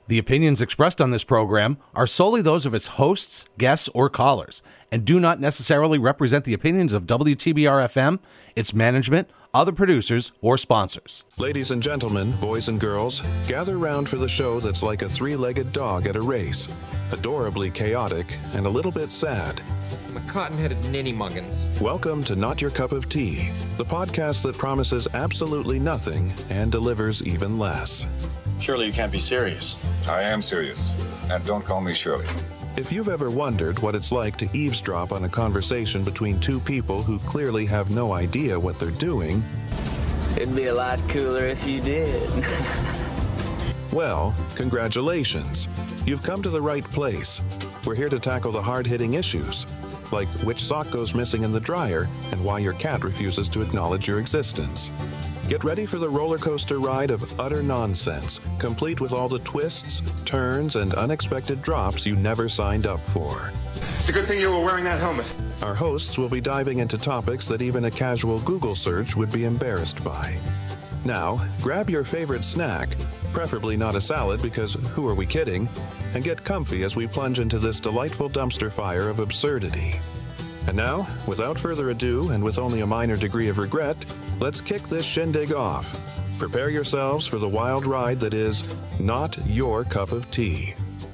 The opinions expressed on this program are solely those of its hosts, guests, or callers, and do not necessarily represent the opinions of WTBR-FM, its management, other producers, or sponsors. Ladies and gentlemen, boys and girls, gather round for the show that's like a three-legged dog at a race. Adorably chaotic and a little bit sad. I'm a cotton-headed ninny-muggins. Welcome to Not Your Cup of Tea, the podcast that promises absolutely nothing and delivers even less. Surely you can't be serious. I am serious. And don't call me Shirley. If you've ever wondered what it's like to eavesdrop on a conversation between two people who clearly have no idea what they're doing, it'd be a lot cooler if you did. well, congratulations. You've come to the right place. We're here to tackle the hard-hitting issues, like which sock goes missing in the dryer and why your cat refuses to acknowledge your existence. Get ready for the roller coaster ride of utter nonsense, complete with all the twists, turns, and unexpected drops you never signed up for. It's a good thing you were wearing that helmet. Our hosts will be diving into topics that even a casual Google search would be embarrassed by. Now, grab your favorite snack, preferably not a salad because who are we kidding, and get comfy as we plunge into this delightful dumpster fire of absurdity. And now, without further ado and with only a minor degree of regret, let's kick this shindig off. Prepare yourselves for the wild ride that is not your cup of tea.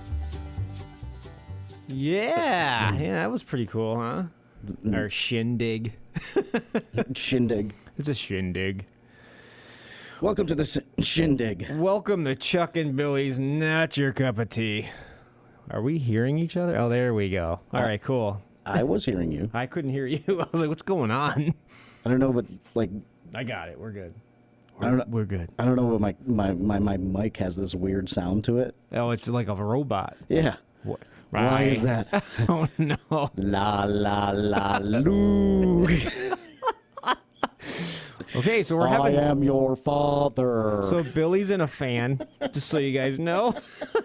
Yeah, that was pretty cool, huh? Or shindig. Shindig. It's a shindig. Welcome to the shindig. Welcome to Chuck and Billy's Not Your Cup of Tea. Are we hearing each other? Oh, there we go. All right, cool. I was hearing you. I couldn't hear you. I was like, what's going on? I don't know, but like... I got it. We're good. We're good. I don't know, but my mic has this weird sound to it. Oh, it's like a robot. Yeah. What? Why is that? Oh, no. La, la, la, loo. Okay, so we're having... I am your father. So Billy's in a fan, just so you guys know.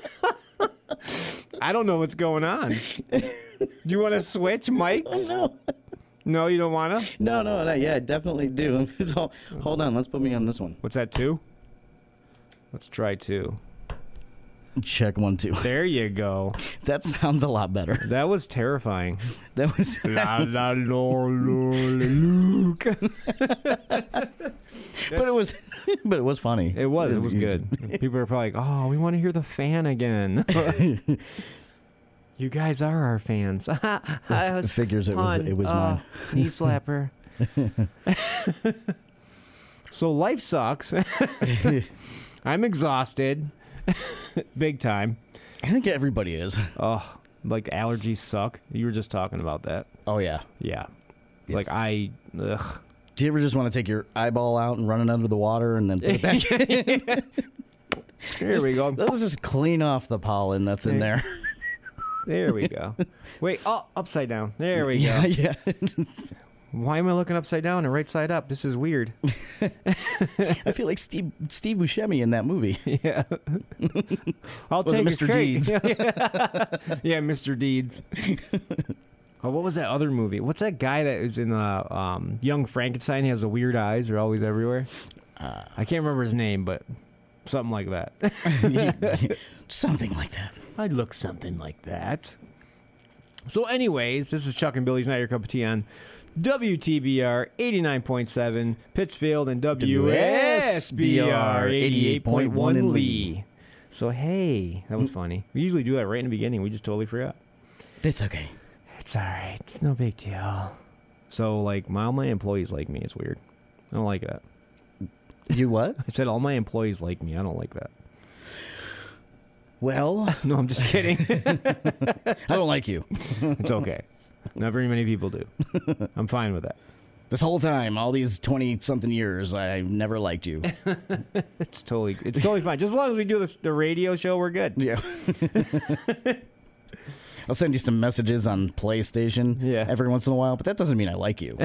I don't know what's going on. Do you want to switch mics? No. No, you don't want to? No, yeah, I definitely do. So, hold on, let's put me on this one. What's that, 2? Let's try 2. Check 1, 2. There you go. That sounds a lot better. That was terrifying. That was... La, la, lo, lo, Luke. But it was funny. It was good. People are probably like, oh, we want to hear the fan again. You guys are our fans. Figures it was mine. Knee slapper. So life sucks. I'm exhausted. Big time. I think everybody is. Oh, like allergies suck. You were just talking about that. Oh, yeah. Yeah. Yes. Like ugh. Do you ever just want to take your eyeball out and run it under the water and then put it back in? Here we go. Let's just clean off the pollen that's in there. There we go. Wait, upside down. There we go. Yeah. Why am I looking upside down and right side up? This is weird. I feel like Steve Buscemi in that movie. Yeah. I'll Was take it Mr. Deeds? Yeah, Mr. Deeds. Oh, what was that other movie? What's that guy that is in Young Frankenstein? He has the weird eyes. They're always everywhere. I can't remember his name, but something like that. Something like that. I'd look something like that. So anyways, this is Chuck and Billy's Not Your Cup of Tea on WTBR 89.7 Pittsfield and WSBR 88.1 in Lee. So hey, that was funny. We usually do that right in the beginning. We just totally forgot. It's okay. It's all right. It's no big deal. So like all my employees like me. It's weird. I don't like that. You what? I said all my employees like me. I don't like that. Well, no, I'm just kidding. I don't like you. It's okay. Not very many people do. I'm fine with that. This whole time, all these 20-something years, I never liked you. It's totally fine. Just as long as we do the radio show, we're good. Yeah. I'll send you some messages on PlayStation every once in a while, but that doesn't mean I like you.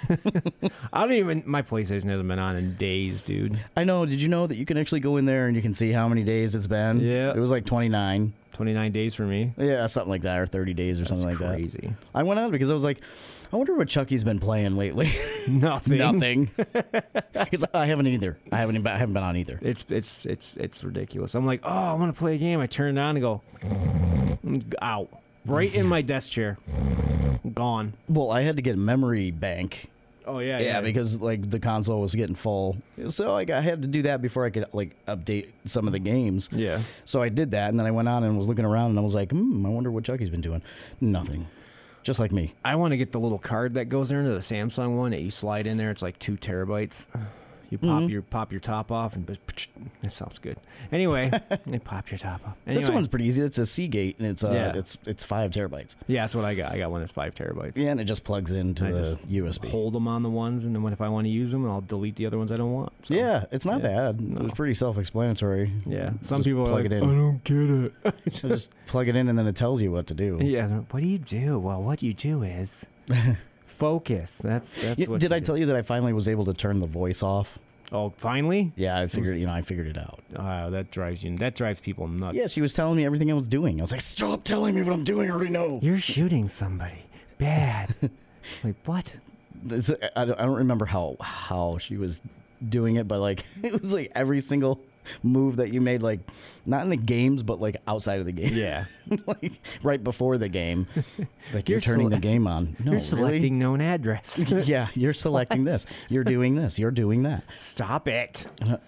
My PlayStation hasn't been on in days, dude. I know. Did you know that you can actually go in there and you can see how many days it's been? Yeah. It was like 29. 29 days for me. Yeah, something like that, or 30 days or something like that. Crazy. I went on because I was like, I wonder what Chucky's been playing lately. Nothing. Nothing. He's like, I haven't either. I haven't been on either. It's ridiculous. I'm like, oh, I want to play a game. I turn it on and go, out. Right in my desk chair. Gone. Well, I had to get a memory bank. Oh, yeah. Yeah, because like the console was getting full. So I had to do that before I could like update some of the games. Yeah. So I did that, and then I went on and was looking around, and I was like, I wonder what Chucky's been doing. Nothing. Just like me. I want to get the little card that goes there into the Samsung one that you slide in there. It's like 2 terabytes. You pop your top off, and that sounds good. Anyway, you pop your top off. Anyway. This one's pretty easy. It's a Seagate, and it's 5 terabytes. Yeah, that's what I got. I got one that's 5 terabytes. Yeah, and it just plugs into I the just USB. Hold them on the ones, and then if I want to use them, I'll delete the other ones I don't want. So, yeah, it's not bad. No. It was pretty self-explanatory. Yeah, some Just people are plug like, it in. I don't get it. So just plug it in, and then it tells you what to do. Yeah, what do you do? Well, what you do is focus. That's what. Did I do. tell you that I finally was able to turn the voice off? Oh, finally? Yeah, I figured it out. That drives people nuts. Yeah, she was telling me everything I was doing. I was like, stop telling me what I'm doing. I already know. You're shooting somebody. Bad. Like, what? I don't remember how she was doing it, but like it was like every single move that you made, like not in the games, but like outside of the game. Yeah. Like right before the game. Like you're You're turning the game on. No, You're selecting really? known address. Yeah, you're selecting this. You're doing this. You're doing that. Stop it.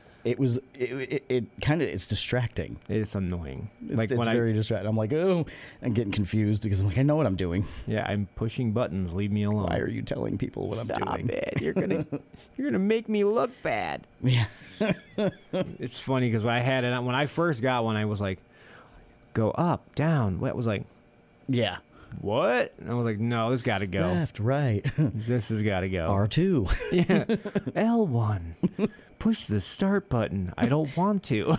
It's distracting. It's annoying. It's very distracting. I'm like, oh, I'm getting confused because I'm like, I know what I'm doing. Yeah, I'm pushing buttons. Leave me alone. Why are you telling people what I'm doing? Stop it. You're gonna make me look bad. Yeah. It's funny because when I first got one, I was like, go up, down. What was like, Yeah. what? And I was like, no, this got to go. Left, right. This has got to go. R2. Yeah. L1. Push the start button. I don't want to.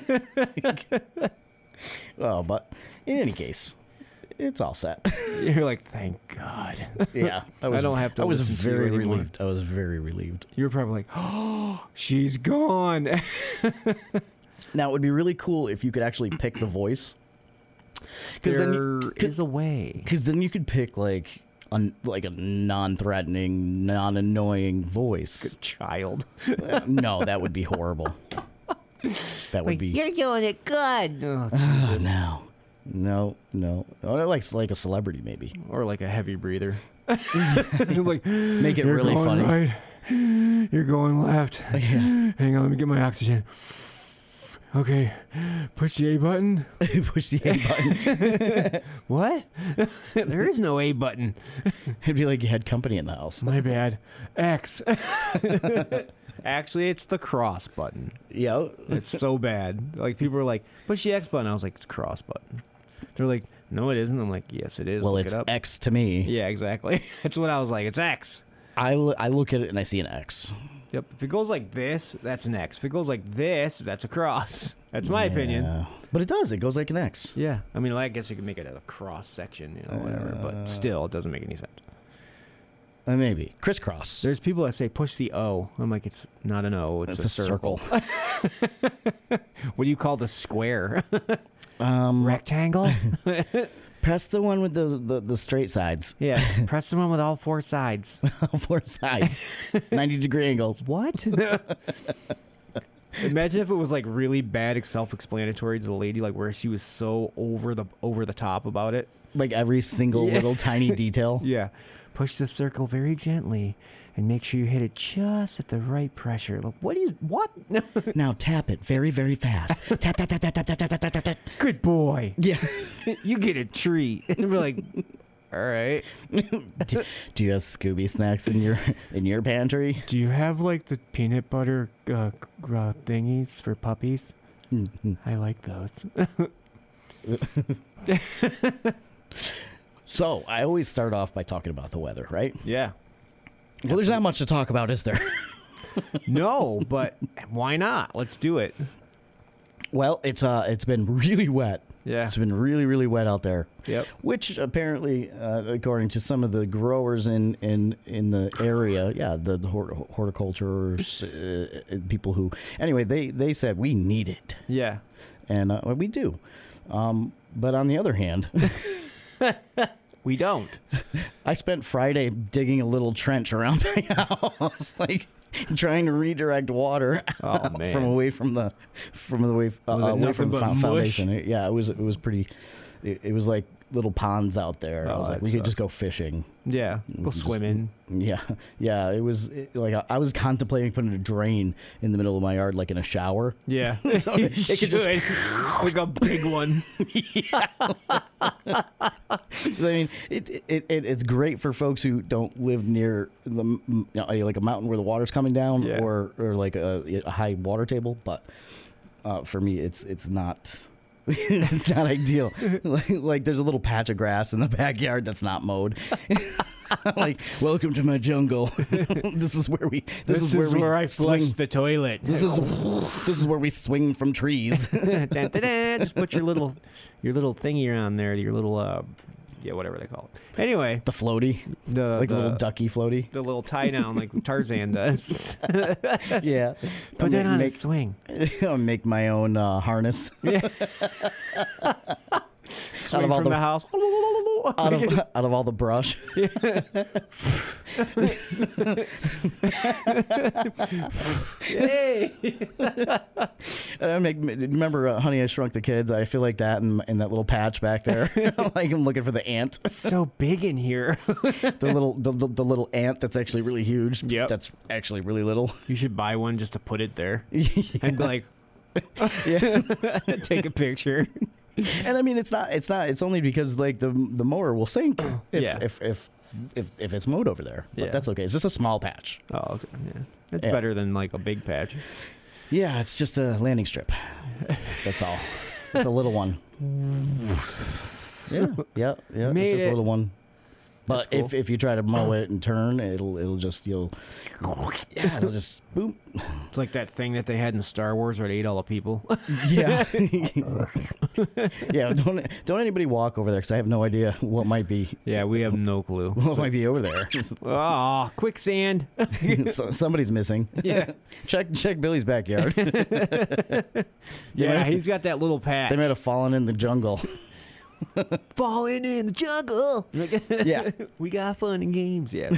Oh, but in any case, it's all set. You're like, thank God. Yeah. I don't have to I was listen to you very anymore. relieved. I was very relieved. You're probably like, oh, she's gone. Now, it would be really cool if you could actually pick the voice. There is a way. Because then you could pick like a non-threatening, non-annoying voice. Good child. No, that would be horrible. That would be. You're doing it good. Oh, No. Or like a celebrity, maybe. or like a heavy breather. You're like, Make it you're really going funny. Right. You're going left. Yeah. Hang on, let me get my oxygen. Okay, push the A button. Push the A button. What? There is no A button. It'd be like you had company in the house. My bad. X. Actually, it's the cross button. Yeah. It's so bad. Like, people are like, push the X button. I was like, it's cross button. They're like, no, it isn't. I'm like, yes, it is. Well, Look it's it up. X to me. Yeah, exactly. That's what I was like. It's X. I look at it and I see an X. Yep. If it goes like this, that's an X. If it goes like this, that's a cross. That's my opinion. Yeah. But it does. It goes like an X. Yeah. I mean, I guess you could make it a cross section, whatever. But still, it doesn't make any sense. Maybe. Crisscross. There's people that say push the O. I'm like, it's not an O. It's a circle. What do you call the square? Rectangle? Press the one with the straight sides. Yeah. Press the one with all 4 sides. All 4 sides. 90-degree angles. What? Imagine if it was like really bad, self-explanatory to the lady, like where she was so over the top about it. Like every single little tiny detail. Yeah. Push the circle very gently and make sure you hit it just at the right pressure. Like, what? Now tap it very, very fast. Tap, tap, tap, tap, tap, tap, tap, tap, tap. Good boy. Yeah. You get a treat. And we're like, all right. Do you have Scooby snacks in your pantry? Do you have like the peanut butter thingies for puppies? I like those. So I always start off by talking about the weather, right? Yeah. Well, there's not much to talk about, is there? No, but why not? Let's do it. Well, it's been really wet. Yeah. It's been really, really wet out there. Yep. Which apparently, according to some of the growers in the area, the horticulturers, people who, anyway, they said we need it. Yeah. And we do. But on the other hand, We don't. I spent Friday digging a little trench around my house, like trying to redirect water from away from the away from the foundation. Yeah, it was pretty. It was like little ponds out there. I was like, we could just go fishing. Yeah, go swimming. Yeah. It was like I was contemplating putting a drain in the middle of my yard, like in a shower. Yeah, so it could just like a big one. I mean, it's great for folks who don't live near like a mountain where the water's coming down, or like a high water table. But for me, it's not. It's not ideal. Like there's a little patch of grass in the backyard that's not mowed. Like, welcome to my jungle. This is where I flush the toilet. This is where we swing from trees. Dun, dun, dun. Just put your little thingy around there. Your little whatever they call it. Anyway, the floaty, the little ducky floaty, the little tie down like Tarzan does. Yeah, put that on a swing. I'll make my own harness. Yeah. Swing from the house. Out of all the brush. Yay! Remember Honey, I Shrunk the Kids? I feel like that in that little patch back there. Like I'm looking for the ant. It's so big in here. the little ant that's actually really huge. Yep. That's actually really little. You should buy one just to put it there. Yeah. And be like, take a picture. And I mean, it's only because like the mower will sink if it's mowed over there. But that's okay. It's just a small patch. Oh, okay. Yeah. It's better than like a big patch. Yeah, it's just a landing strip. That's all. It's a little one. Yeah. It's just a little one. But cool. if you try to mow it and turn, it'll just boom. It's like that thing that they had in Star Wars where it ate all the people. Yeah. Yeah. Don't anybody walk over there because I have no idea what might be. Yeah, we have no clue. What might be over there? Oh, quicksand. Somebody's missing. Yeah. Check Billy's backyard. Yeah, he's got that little patch. They might have fallen in the jungle. Falling in the jungle. Yeah. We got fun and games. Yeah,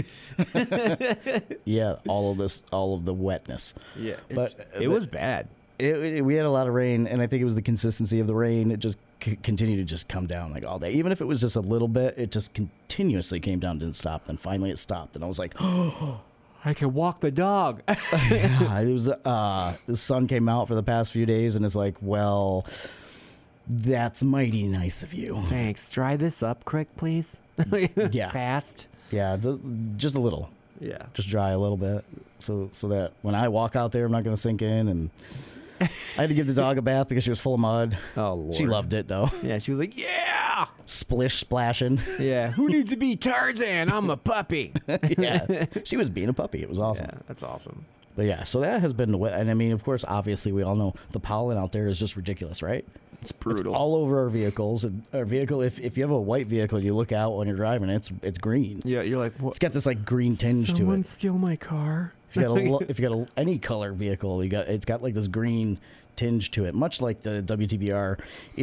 right. Yeah, all of the wetness. Yeah, but it was bad. We had a lot of rain, and I think it was the consistency of the rain. It just continued to just come down like all day. Even if it was just a little bit, it just continuously came down, didn't stop. Then finally it stopped, and I was like, oh, I can walk the dog. Yeah, it was. The sun came out for the past few days, and it's like, well, that's mighty nice of you. Thanks. Dry this up quick, please. Yeah. Fast. Yeah, just a little. Yeah. Just dry a little bit so that when I walk out there, I'm not going to sink in. And I had to give the dog a bath because she was full of mud. Oh, Lord. She loved it, though. Yeah, she was like, yeah! Splish splashing. Yeah. Who needs to be Tarzan? I'm a puppy. Yeah. She was being a puppy. It was awesome. Yeah, that's awesome. But yeah, so that has been the way. And I mean, of course, obviously, we all know the pollen out there is just ridiculous, right? It's brutal. It's all over our vehicles. Our vehicle, if you have a white vehicle, you look out when you're driving, it's green. Yeah, you're like, what? It's got this like green tinge to it. Someone steal my car. If you got any color vehicle, it's got like this green tinge to it, much like the WTBR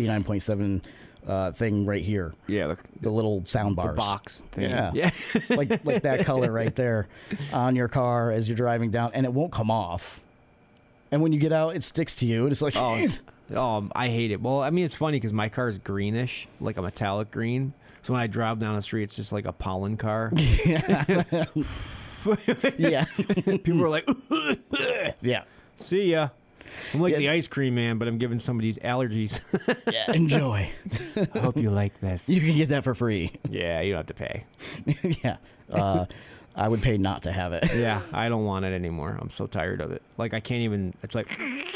89.7 thing right here. Yeah, the little sound bars, the box thing. Yeah. like that color right there on your car as you're driving down, and it won't come off. And when you get out, it sticks to you. It's like, oh, I hate it. Well, I mean, it's funny because my car is greenish, like a metallic green. So when I drive down the street, it's just like a pollen car. Yeah. Yeah. People are like, yeah. See ya. I'm like the ice cream man, but I'm giving somebody's allergies. Yeah, enjoy. I hope you like this. You can get that for free. Yeah, you don't have to pay. Yeah. I would pay not to have it. Yeah, I don't want it anymore. I'm so tired of it. Like, I can't even, it's like...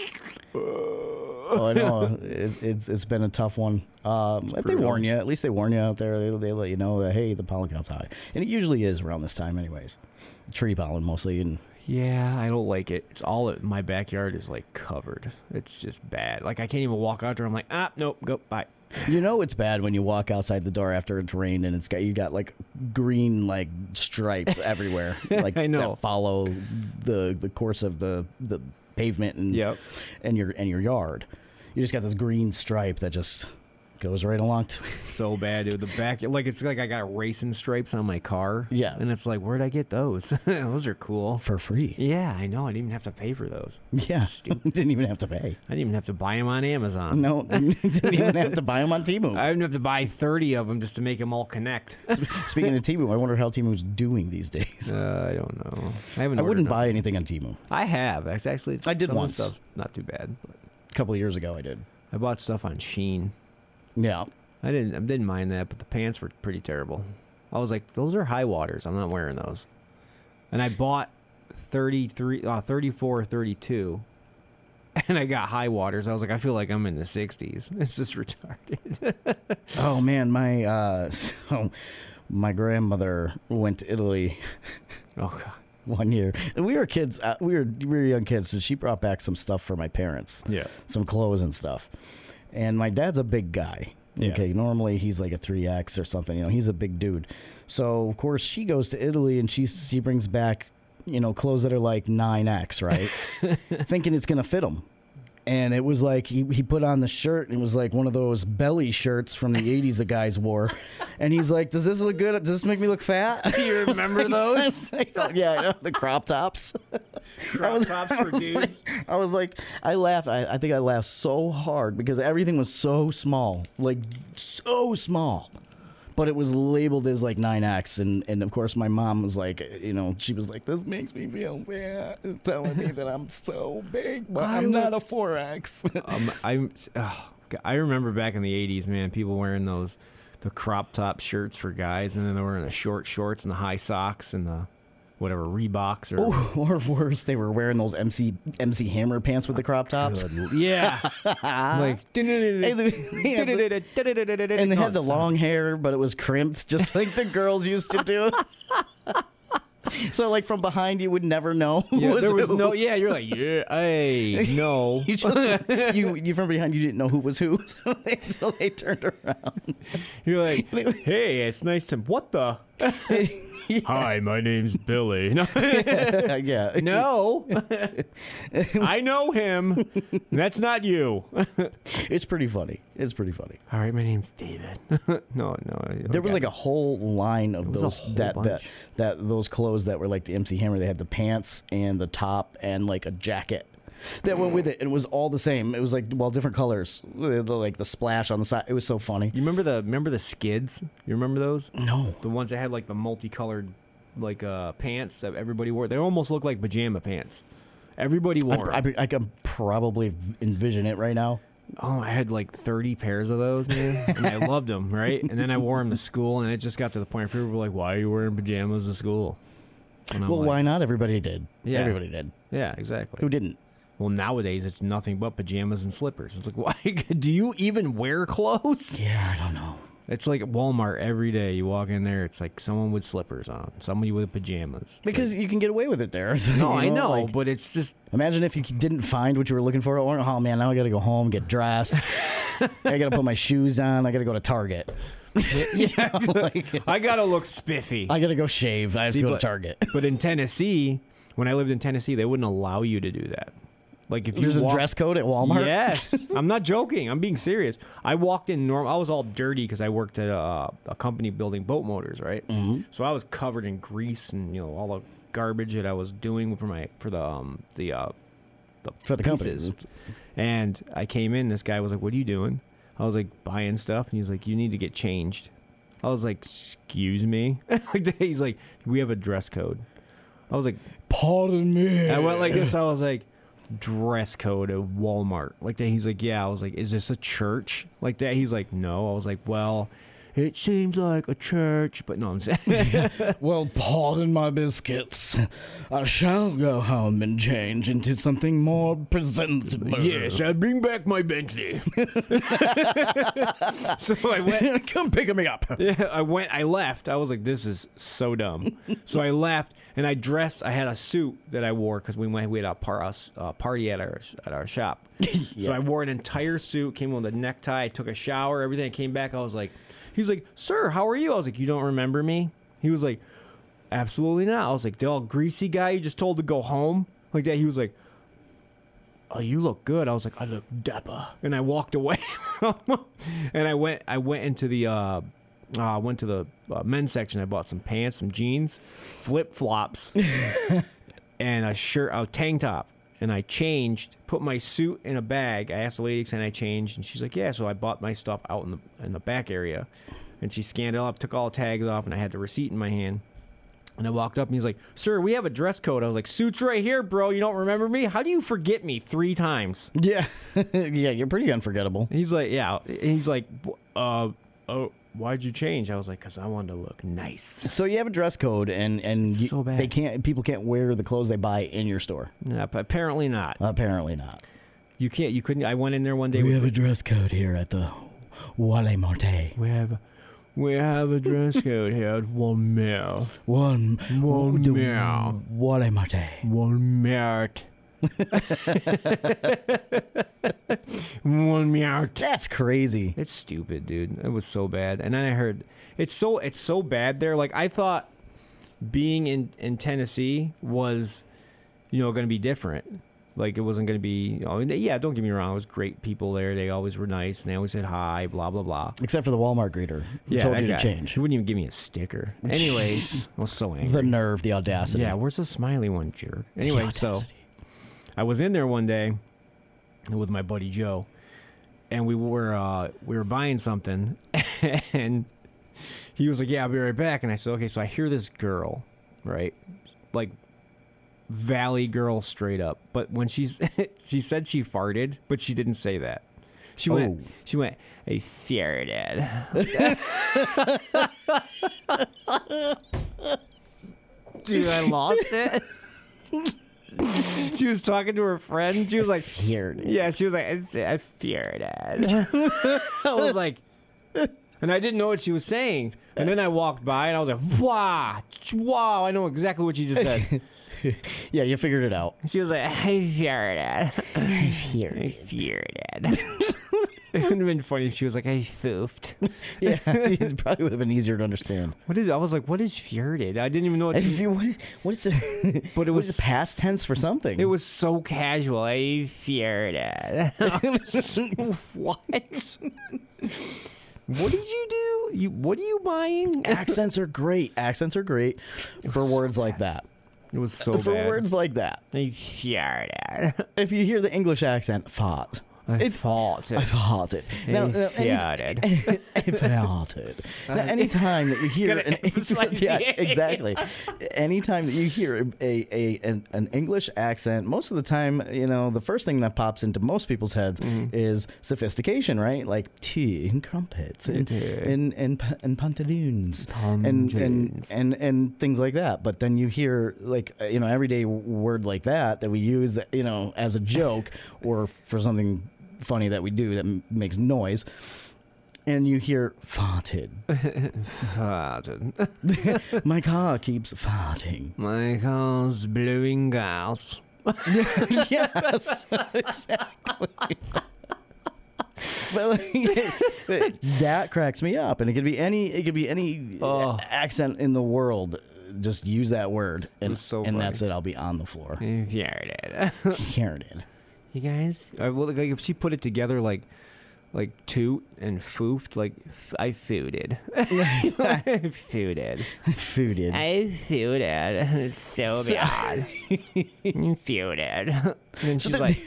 Oh, I know. It's been a tough one. They warn you. At least they warn you out there. They let you know that, hey, the pollen count's high. And it usually is around this time anyways. Tree pollen mostly. And yeah, I don't like it. It's all my backyard is like covered. It's just bad. Like, I can't even walk out there. I'm like, nope, go, bye. You know it's bad when you walk outside the door after it's rained and you got like green like stripes everywhere. Like I know. That follow the course of the pavement and your yard. You just got this green stripe that just Goes right along to So bad, dude. The back, like it's like I got racing stripes on my car. Yeah. And it's like, where'd I get those? Those are cool. for free. Yeah, I know. I didn't even have to pay for those. Yeah, Stupid. didn't even have to pay. I didn't even have to buy them on Amazon. No, didn't even have to buy them on Temu. I didn't have to buy 30 of them just to make them all connect. Speaking of Temu, I wonder how Temu's doing these days. I don't know. I haven't. I wouldn't ordered buy anything on Temu. them. I have. Actually, I did some of the once. stuff's not too bad. But A couple of years ago, I did. I bought stuff on Shein. Yeah. I didn't mind that, but the pants were pretty terrible. I was like, those are high waters. I'm not wearing those. And I bought 34, 32, and I got high waters. I was like, I feel like I'm in the 60s. It's just retarded. Oh man, my grandmother went to Italy Oh god. one year. And we were kids. We were young kids, so she brought back some stuff for my parents. Yeah. Some clothes and stuff. And my dad's a big guy. Yeah. Okay, normally he's like a 3X or something. You know, he's a big dude. So of course she goes to Italy and she brings back, you know, clothes that are like 9X, right? Thinking it's gonna fit him. And it was like he put on the shirt and it was like one of those belly shirts from the 80s that guys wore. And he's like, "Does this look good? Does this make me look fat?" Do you remember those? I was like, yeah, I know, the crop tops. Tops for dudes. I was like, I laughed. I think I laughed so hard because everything was so small, like so small. But it was labeled as like 9X, and of course my mom was like, you know, she was like, "This makes me feel bad," telling me that I'm so big, but I'm not a 4X. I remember back in the 80s, man, people wearing the crop top shirts for guys, and then they were wearing the short shorts and the high socks and the whatever Reeboks Or worse, they were wearing those MC Hammer pants with the crop tops. Yeah. Like And they had the long hair, but it was crimped, just like the girls used to do. So, like, from behind, you would never know who was there was who. no. Yeah, you're like, yeah, hey, no. You just you from behind, you didn't know who was who until they turned around. You're like, hey, it's nice to. What the? Hi, my name's Billy. No. Yeah. No. I know him. That's not you. It's pretty funny. It's pretty funny. All right, my name's David. No. There was like a whole line of those those clothes that were like the MC Hammer. They had the pants and the top and like a jacket that went with it, and it was all the same. It was like, well, different colors, like the splash on the side. It was so funny. You remember the skids? You remember those? No. The ones that had like the multicolored like pants that everybody wore. They almost looked like pajama pants. Everybody wore. I can probably envision it right now. Oh, I had like 30 pairs of those, man, and I loved them, right? And then I wore them to school, and it just got to the point where people were like, "Why are you wearing pajamas to school?" Well, why not? Everybody did. Yeah. Everybody did. Yeah, exactly. Who didn't? Well, nowadays it's nothing but pajamas and slippers. It's like, why do you even wear clothes? Yeah, I don't know. It's like Walmart every day. You walk in there, it's like someone with slippers on, somebody with pajamas. It's because you can get away with it there. So, no, I know, like, but it's just. Imagine if you didn't find what you were looking for. Oh man, now I got to go home, get dressed. I got to put my shoes on. I got to go to Target. Yeah, I gotta look spiffy. I got to go shave. I have to go to Target. But in Tennessee, when I lived in Tennessee, they wouldn't allow you to do that. Like if you There's a dress code at Walmart? Yes. I'm not joking. I'm being serious. I walked in normal. I was all dirty because I worked at a company building boat motors, right? Mm-hmm. So I was covered in grease and all the garbage that I was doing for the company. And I came in. This guy was like, "What are you doing?" I was like, "Buying stuff." And he's like, "You need to get changed." I was like, "Excuse me." He's like, "We have a dress code." I was like, "Pardon me." I went like this. I was like, dress code at Walmart like that. He's like, yeah. I was like, is this a church like that? He's like, no. I was like, well, it seems like a church, but no, I'm saying. Well, pardon my biscuits. I shall go home and change into something more presentable. Yes, I'll bring back my Bentley. So I went. Come pick me up. Yeah, I left. I was like, this is so dumb. So I left. And I dressed. I had a suit that I wore because we had a party at our shop. Yeah. So I wore an entire suit, came with a necktie, took a shower, everything. I came back. I was like, he's like, "Sir, how are you?" I was like, "You don't remember me?" He was like, "Absolutely not." I was like, "The all greasy guy you just told to go home like that." He was like, oh, you look good. I was like, I look dapper. And I walked away. And I went into the men's section. I bought some pants, some jeans, flip-flops, and a tank top. And I changed, put my suit in a bag. I asked the lady, and I changed. And she's like, yeah. So I bought my stuff out in the back area. And she scanned it up, took all the tags off, and I had the receipt in my hand. And I walked up, and he's like, sir, we have a dress code. I was like, suit's right here, bro. You don't remember me? How do you forget me 3 times? Yeah. Yeah, you're pretty unforgettable. He's like, yeah. He's like, oh, why'd you change? I was like, because I wanted to look nice. So you have a dress code, and so bad. people can't wear the clothes they buy in your store. No, apparently not. Apparently not. You couldn't. I went in there one day. We have a dress code here at the Wale Marte. We have a dress code here at Walmart. Walmart. Wale Marte. Walmart. Walmart. That's crazy. It's stupid, dude. It was so bad. And then I heard it's so bad there. Like, I thought being in Tennessee was, going to be different. Like, it wasn't going to be, yeah, don't get me wrong. It was great people there. They always were nice, and they always said hi, blah, blah, blah. Except for the Walmart greeter who told you to change. He wouldn't even give me a sticker. Anyways, I was so angry. The nerve, the audacity. Yeah, where's the smiley one, jerk? Anyway, so I was in there one day with my buddy Joe, and we were buying something, and he was like, yeah, I'll be right back. And I said, okay, so I hear this girl, right? Like, Valley girl straight up. But when she said she farted, but she didn't say that. She went, I farted. Dude, I lost it. She was talking to her friend. She was like, farted. Yeah, she was like, I farted. I was like, and I didn't know what she was saying. And then I walked by and I was like, wow, I know exactly what you just said. Yeah, you figured it out. She was like, I farted. I farted. It would have been funny if she was like, I foofed. Yeah, it probably would have been easier to understand. I was like, what is farted? I didn't even know what is it? But it was past tense for something. It was so casual. I farted. What? What did you do? What are you buying? Accents are great. Accents are great for words like that. It was so for bad. words like that. I farted. If you hear the English accent, fart. I farted. I farted. Now, I farted. Now, anytime that you hear exactly. Anytime that you hear an English accent, most of the time, the first thing that pops into most people's heads is sophistication, right? Like tea and crumpets and pantaloons and things like that. But then you hear everyday word like that we use as a joke or for something funny that we do that makes noise, and you hear farted. Farted. My car keeps farting. My car's blowing gas. Yes, exactly. But that cracks me up, and it could be any accent in the world. Just use that word, and that's it. I'll be on the floor. Farted. You guys, if she put it together like toot and foofed, like I fooded. I fooded. It's so bad. Fooded. And she's like.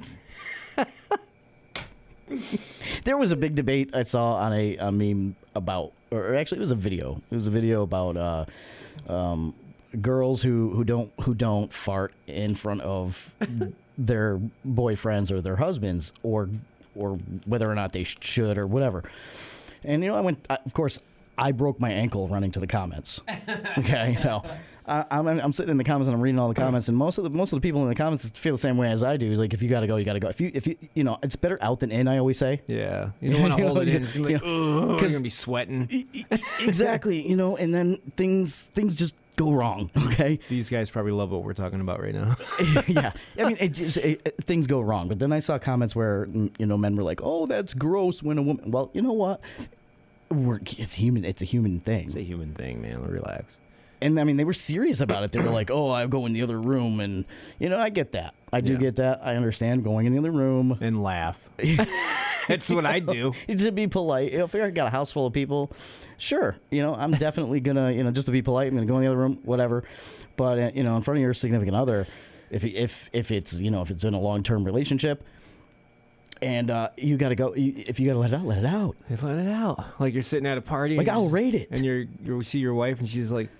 There was a big debate I saw on a meme about, or actually it was a video. It was a video about girls who don't fart in front of their boyfriends or their husbands, or whether or not they should or whatever. And of course I broke my ankle running to the comments. Okay, so I'm sitting in the comments and I'm reading all the comments, and most of the people in the comments feel the same way as I do. It's like, if you gotta go, you gotta go. If you it's better out than in, I always say. Yeah, you don't want to hold it in. It's gonna be you're gonna be sweating. Exactly, and then things just go wrong. Okay, these guys probably love what we're talking about right now. Yeah, I mean, things go wrong. But then I saw comments where men were like, "Oh, that's gross when a woman." Well, you know what? It's human. It's a human thing. It's a human thing, man. Relax. And I mean, they were serious about it. They were like, "Oh, I go in the other room," and I get that. I do get that. I understand going in the other room and laugh. That's what I do. To be polite. If I got a house full of people, sure. I'm definitely gonna, just to be polite, I'm gonna go in the other room, whatever. But in front of your significant other, if it's if it's been a long-term relationship. And you got to go. If you got to let it out, let it out. Just let it out. Like you're sitting at a party. Like, I'll rate it. And you see your wife, and she's like,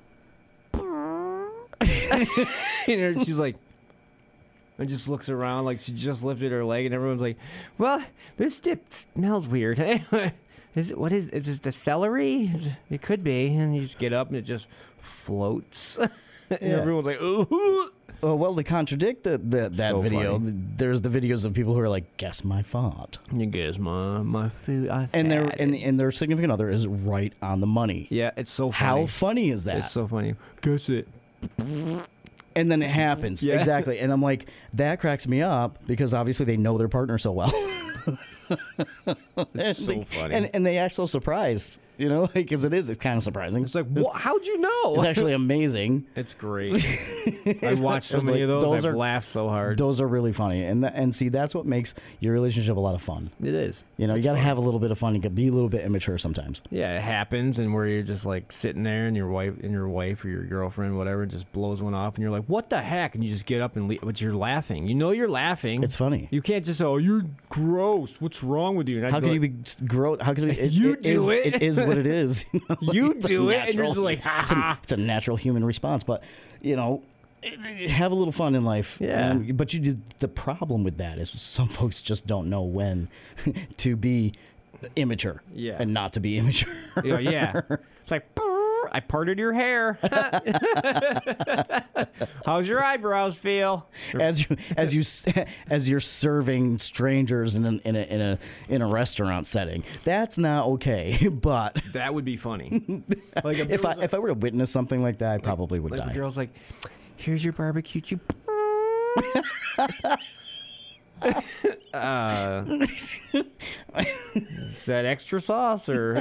she's like, and just looks around like she just lifted her leg, and everyone's like, "Well, this dip smells weird. Is it the celery? It could be." And you just get up, and it just floats. And everyone's like, "Ooh." Well, to contradict that So video, funny. there's the videos of people who are like, "Guess my font." You guess my food. And their significant other is right on the money. Yeah, it's so funny. How funny is that? It's so funny. Guess it. And then it happens. Yeah. Exactly. And I'm like, that cracks me up because obviously they know their partner so well. It's so funny. And they act so surprised, because it's kind of surprising. It's like, how'd you know? It's actually amazing. It's great. I watched so many of those. I've laughed so hard. Those are really funny. And see, that's what makes your relationship a lot of fun. It is. You got to have a little bit of fun. You got to be a little bit immature sometimes. Yeah, it happens, and where you're just like sitting there, and your wife or your girlfriend, whatever, just blows one off, and you're like, "What the heck?" And you just get up and leave, but you're laughing. You're laughing. It's funny. You can't just say, "Oh, you're gross. What's wrong with you?" How can you be gross? How can it? You do it. It is what it is. You do it, and you're just like, "Ha ha." It's a natural human response, but have a little fun in life. Yeah. But the problem with that is some folks just don't know when to be immature. Yeah. And not to be immature. Yeah. It's like, "Brr, I parted your hair." How's your eyebrows feel? As you're serving strangers in a restaurant setting, that's not okay. But That would be funny. Like if I were to witness something like that, I probably would die. The girl's like, "Here's your barbecue chew." Is that extra sauce or?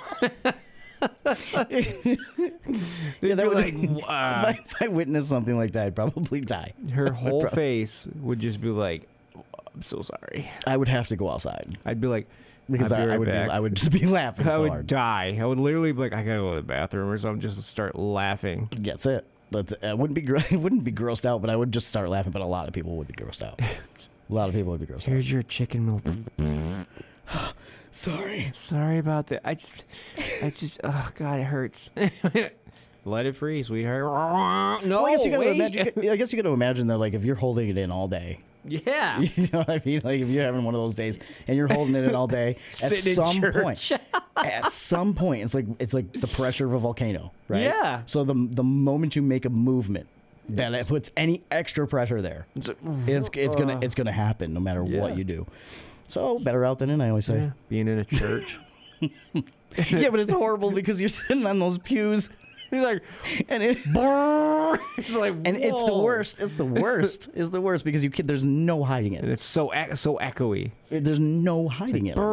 Yeah, that would if I witnessed something like that, I'd probably die. Her whole face would just be like, "I'm so sorry." I would have to go outside I'd be like, because I'll be I right back. would just be laughing I so would hard. die. I would literally be like, "I gotta go to the bathroom," or something. Just start laughing. That's it. But I wouldn't be grossed out, but I would just start laughing. But a lot of people would be grossed out. A lot of people would be grossed out. Here's your chicken milk. Sorry about that. I just, oh God, it hurts. Let it free, sweetheart. No, Well, I guess you wait. got to imagine that, like, if you're holding it in all day. Yeah. You know what I mean? Like, if you're having one of those days and you're holding it in all day, at Sitting in some point, it's like the pressure of a volcano, right? Yeah. So the moment you make a movement that it puts any extra pressure there, it's gonna happen no matter what you do. So better out than in, I always say. Yeah. Being in a church. Yeah, but it's horrible because you're sitting on those pews. He's like, and it's like, and it's the worst. It's the worst. It's the worst because there's no hiding it. And it's so echoey. There's no hiding it.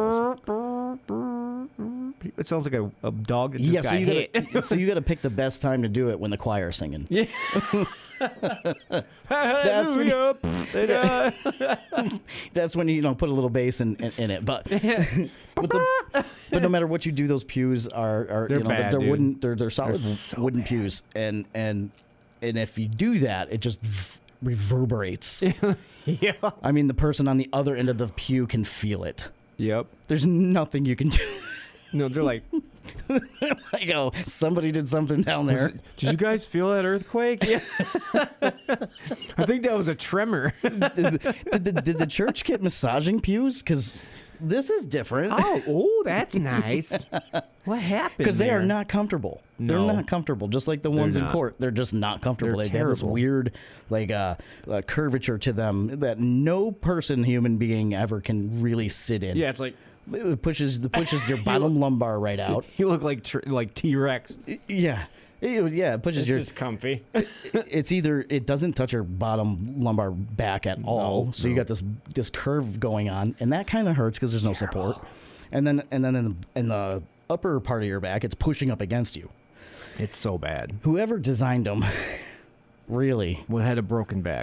It sounds like a dog that just got hit. So you got to pick the best time to do it when the choir's singing. Yeah. That's when you put a little bass in it. But but no matter what you do, those pews are They're bad, they're dude. wooden. They're solid so wooden bad. pews, and if you do that, it just reverberates. Yeah. I mean, the person on the other end of the pew can feel it. Yep. There's nothing you can do. No, they're like, I go, somebody did something down there. did you guys feel that earthquake? Yeah. I think that was a tremor. did the church get massaging pews? Because this is different. Oh, that's nice. What happened? Because they are there? not comfortable. No. They're not comfortable. Just like the ones in not. court, they're just not comfortable. They're They have this terrible. weird, curvature to them that no human being ever can really sit in. Yeah, it's like It pushes your bottom lumbar right out. you look like T-Rex. Yeah. It pushes It's just comfy. It's either it doesn't touch your bottom lumbar back at all, so you got this curve going on, and that kind of hurts because there's no support. And then in the upper part of your back, it's pushing up against you. It's so bad. Whoever designed them, really, We had a broken back.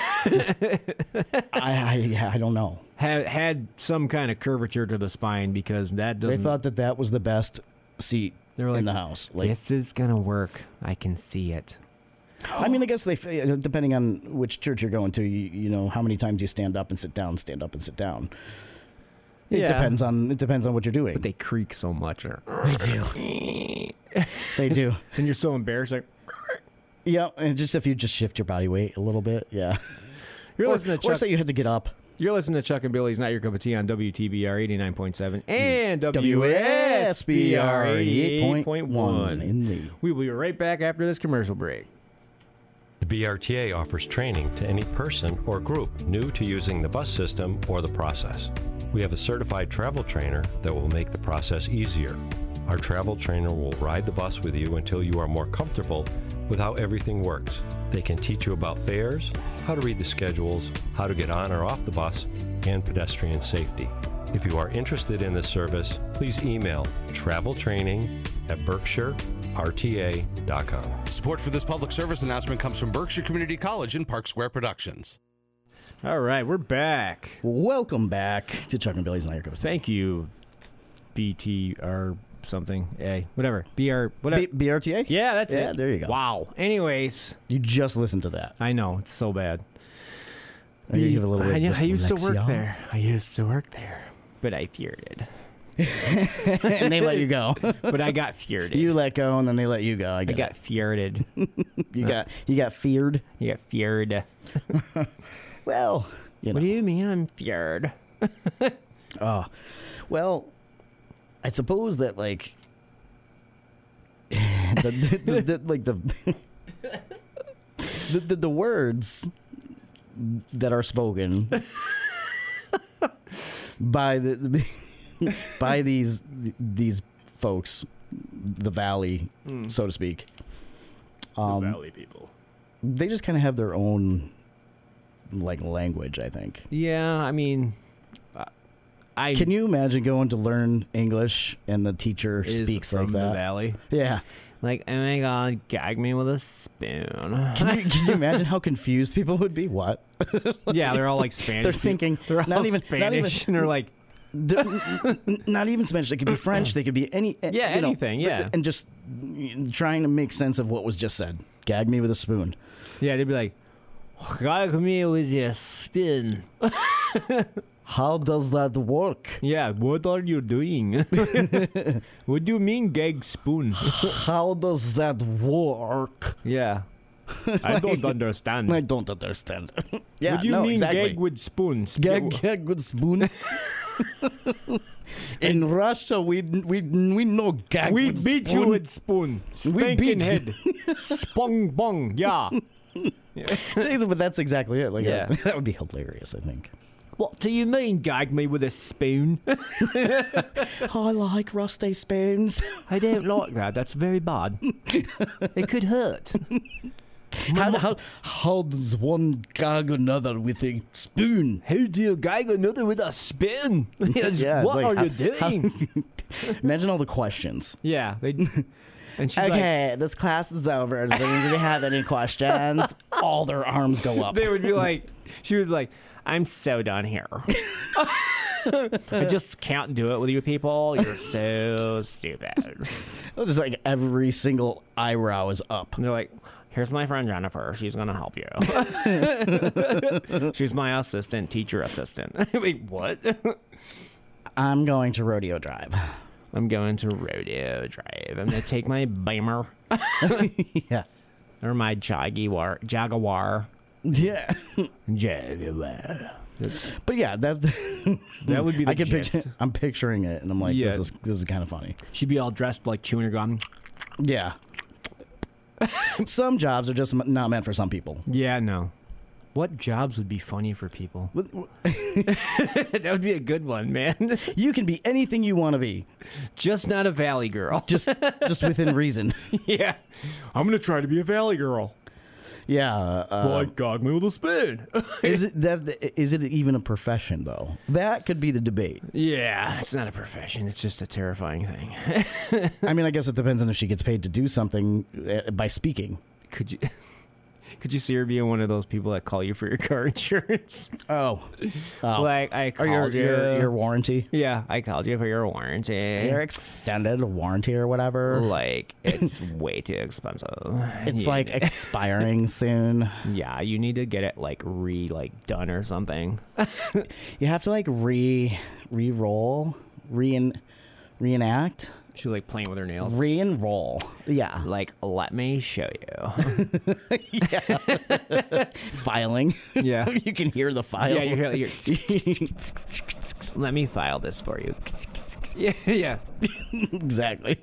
I don't know. Had some kind of curvature to the spine because that They doesn't. thought that was the best seat They were like, in the house. Like, this is gonna work. I can see it. I mean, I guess depending on which church you're going to, you know how many times you stand up and sit down, stand up and sit down. It Yeah. depends on what you're doing. But they creak so much. They do. They do. And you're so embarrassed. Like, Yeah, and just if you just shift your body weight a little bit, yeah. you're Or listening to or Chuck. say you had to get up. You're listening to Chuck and Billy's Not Your Cup of Tea on WTBR 89.7 and WSBR 88.1. 88.1 in the. We will be right back after this commercial break. The BRTA offers training to any person or group new to using the bus system or the process. We have a certified travel trainer that will make the process easier. Our travel trainer will ride the bus with you until you are more comfortable with how everything works. They can teach you about fares, how to read the schedules, how to get on or off the bus, and pedestrian safety. If you are interested in this service, please email traveltraining@berkshirerta.com. Support for this public service announcement comes from Berkshire Community College and Park Square Productions. All right, we're back. Welcome back to Chuck and Billy's Not Your Cup of Tea. Thank you, BTR something. A whatever. BR whatever. BRTA? Yeah, that's it. Yeah, there you go. Wow. Anyways, You just listened to that. I know it's so bad. I give a little bit I just used to work Lexion. there. I used to work there, but I feared And they let you go. But I got feared. You let go, and then they let you go. I I get got feared. you got feared. You got feared. Well, you know. What do you mean I'm feared? Well, I suppose that like the words that are spoken by by these folks, the Valley, so to speak. Valley people. They just kind of have their own like language, I think. Yeah, I mean, Can you imagine going to learn English and the teacher is speaks from like that? the Valley. Yeah. Like, oh my god, gag me with a spoon. Can you imagine how confused people would be? What? Yeah, they're all like Spanish. They're thinking they're all not even Spanish, and they're like, not even Spanish. They could be French. They could be any. Yeah, you know, anything, yeah. and just trying to make sense of what was just said. Gag me with a spoon. yeah, they'd be like, gag me with a spoon. How does that work? Yeah, what are you doing? What do you mean, gag spoon? How does that work? Yeah, I don't understand. I don't understand. Yeah, what do you no, mean, exactly. gag with spoon? Gag with spoon. In Russia, we know gag. We with beat spoon. you with spoon. Spanking beat you. head. Spong bong. Yeah. But that's exactly it. Like, Yeah. that would be hilarious, I think. What do you mean, gag me with a spoon? I like rusty spoons. I don't like that. That's very bad. It could hurt. How does one gag another with a spoon? How do you gag another with a spoon? Yeah, it's what like, are how- you doing? Imagine all the questions. Yeah. And she's like, Okay, this class is over. Does anybody have any questions? All their arms go up. they would be like, she would be like, I'm so done here. I just can't do it with you people. You're so stupid. Just like every single eyebrow is up. And they're like, here's my friend Jennifer. She's going to help you. She's my assistant, teacher assistant. Wait, what? I'm going to Rodeo Drive. I'm going to Rodeo Drive. I'm going to take my Beamer Yeah. or my Jaguar. Yeah. Jaguar. But yeah, that That would be the I can gist. picture. I'm picturing it, and I'm like, Yeah. this is kind of funny. She'd be all dressed like chewing her gum. Yeah. Some jobs are just not meant for some people. Yeah, no. What jobs would be funny for people? That would be a good one, man. You can be anything you want to be, Just not a valley girl. just within reason. Yeah. I'm going to try to be a valley girl. Yeah. Got me with a spoon. Is it even a profession though? That could be the debate. Yeah, it's not a profession. It's just a terrifying thing. I mean, I guess it depends on if she gets paid to do something by speaking. Could you see her being one of those people that call you for your car insurance? Oh. Like, I called your warranty? Yeah, I called you for your warranty. Your extended warranty or whatever? Like, it's way too expensive. It's like expiring soon. Yeah, you need to get it done or something. You have to re-roll, reenact. She was playing with her nails. Re-enroll. Yeah. Let me show you. Yeah. Filing. Yeah. You can hear the file. Yeah, you hear let me file this for you. Yeah. Exactly.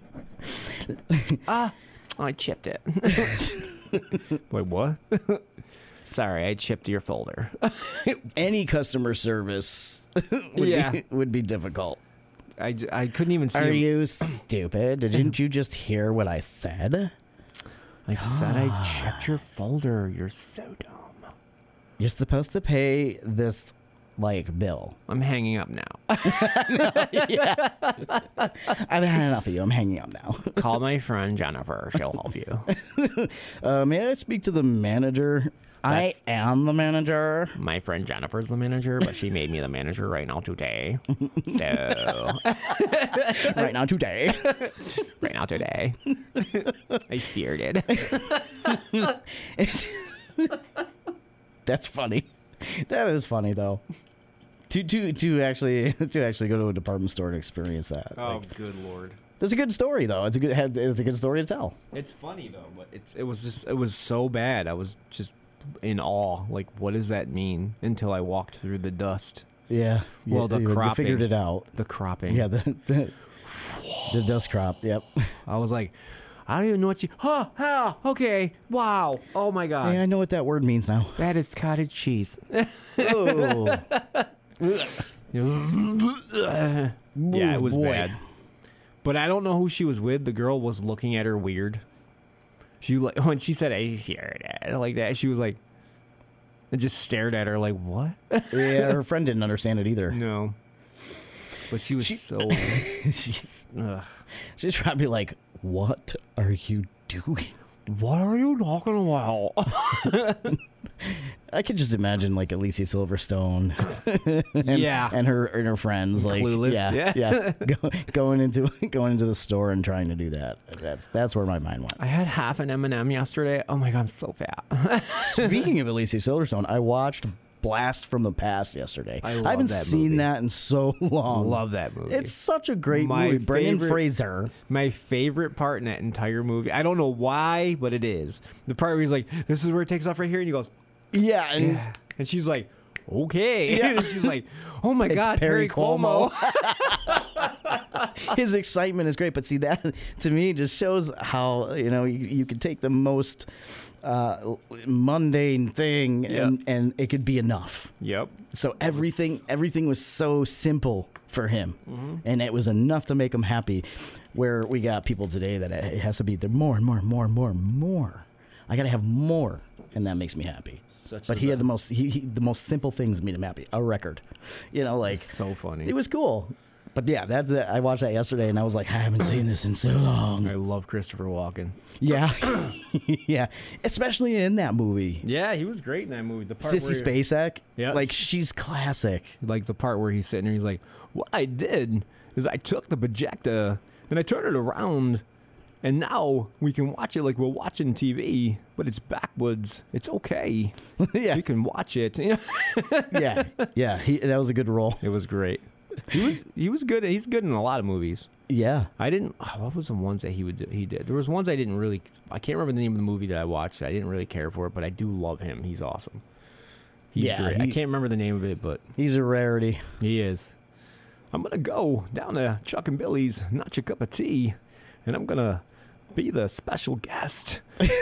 I chipped it. Wait, what? Sorry, I chipped your folder. Any customer service would be difficult. I couldn't even see. Are you stupid? Didn't you just hear what I said? I said I checked your folder. You're so dumb. You're supposed to pay this bill. I'm hanging up now. Yeah. I've had enough of you. I'm hanging up now. Call my friend Jennifer. She'll help you. May I speak to the manager? I am the manager. My friend Jennifer's the manager, but she made me the manager right now today. So right now today. Right now today. I feared it. That's funny. That is funny though. To actually go to a department store and experience that. Oh, good Lord. It's a good story though. It's a good story to tell. It's funny though, but it was so bad. I was just in awe. What does that mean? Until I walked through the dust. Yeah. Well, the cropping. You figured it out. The cropping. Yeah. The dust crop. Yep. I was like, I don't even know what you. Okay. Wow. Oh my God. Yeah, I know what that word means now. That is cottage cheese. Oh. Yeah, it was bad. But I don't know who she was with. The girl was looking at her weird. She when she said I feared it like that, she was and just stared at her like, what? Yeah, her friend didn't understand it either. No. But she was so she's probably like, what are you doing? What are you talking about? I could just imagine Alicia Silverstone, and her friends, Clueless. going into the store and trying to do that. That's where my mind went. I had half an M&M yesterday. Oh my God, I'm so fat. Speaking of Alicia Silverstone, I watched Blast from the Past yesterday. I haven't seen that in so long. Love that movie. It's such a great movie. Brendan Fraser. My favorite part in that entire movie. I don't know why, but it is the part where he's like, "This is where it takes off right here," and he goes, "Yeah," and she's like, "Okay," yeah. and she's like, "Oh my God, Perry Como." His excitement is great, but see, that to me just shows how you can take the most mundane thing and it could be enough. Yep. So everything was so simple for him, and it was enough to make him happy. Where we got people today that it has to be there more and more and more and more and more. I got to have more, and that makes me happy. But he had the most simple things made him happy. A record, so funny. It was cool. But yeah, I watched that yesterday, and I was like, I haven't seen this in so long. I love Christopher Walken. Yeah, yeah, especially in that movie. Yeah, he was great in that movie. The part Sissy Spacek, yeah, she's classic. The part where he's sitting there, he's like, "What I did is I took the projector and I turned it around, and now we can watch it like we're watching TV, but it's backwards. It's okay. Yeah, you can watch it." Yeah, that was a good role. It was great. He was good. He's good in a lot of movies. Yeah. I didn't. What was the ones that he did? There was ones I didn't really. I can't remember the name of the movie that I watched. I didn't really care for it, but I do love him. He's awesome. He's great. I can't remember the name of it, but he's a rarity. He is. I'm gonna go down to Chuck and Billy's, not your cup of tea, and I'm gonna be the special guest.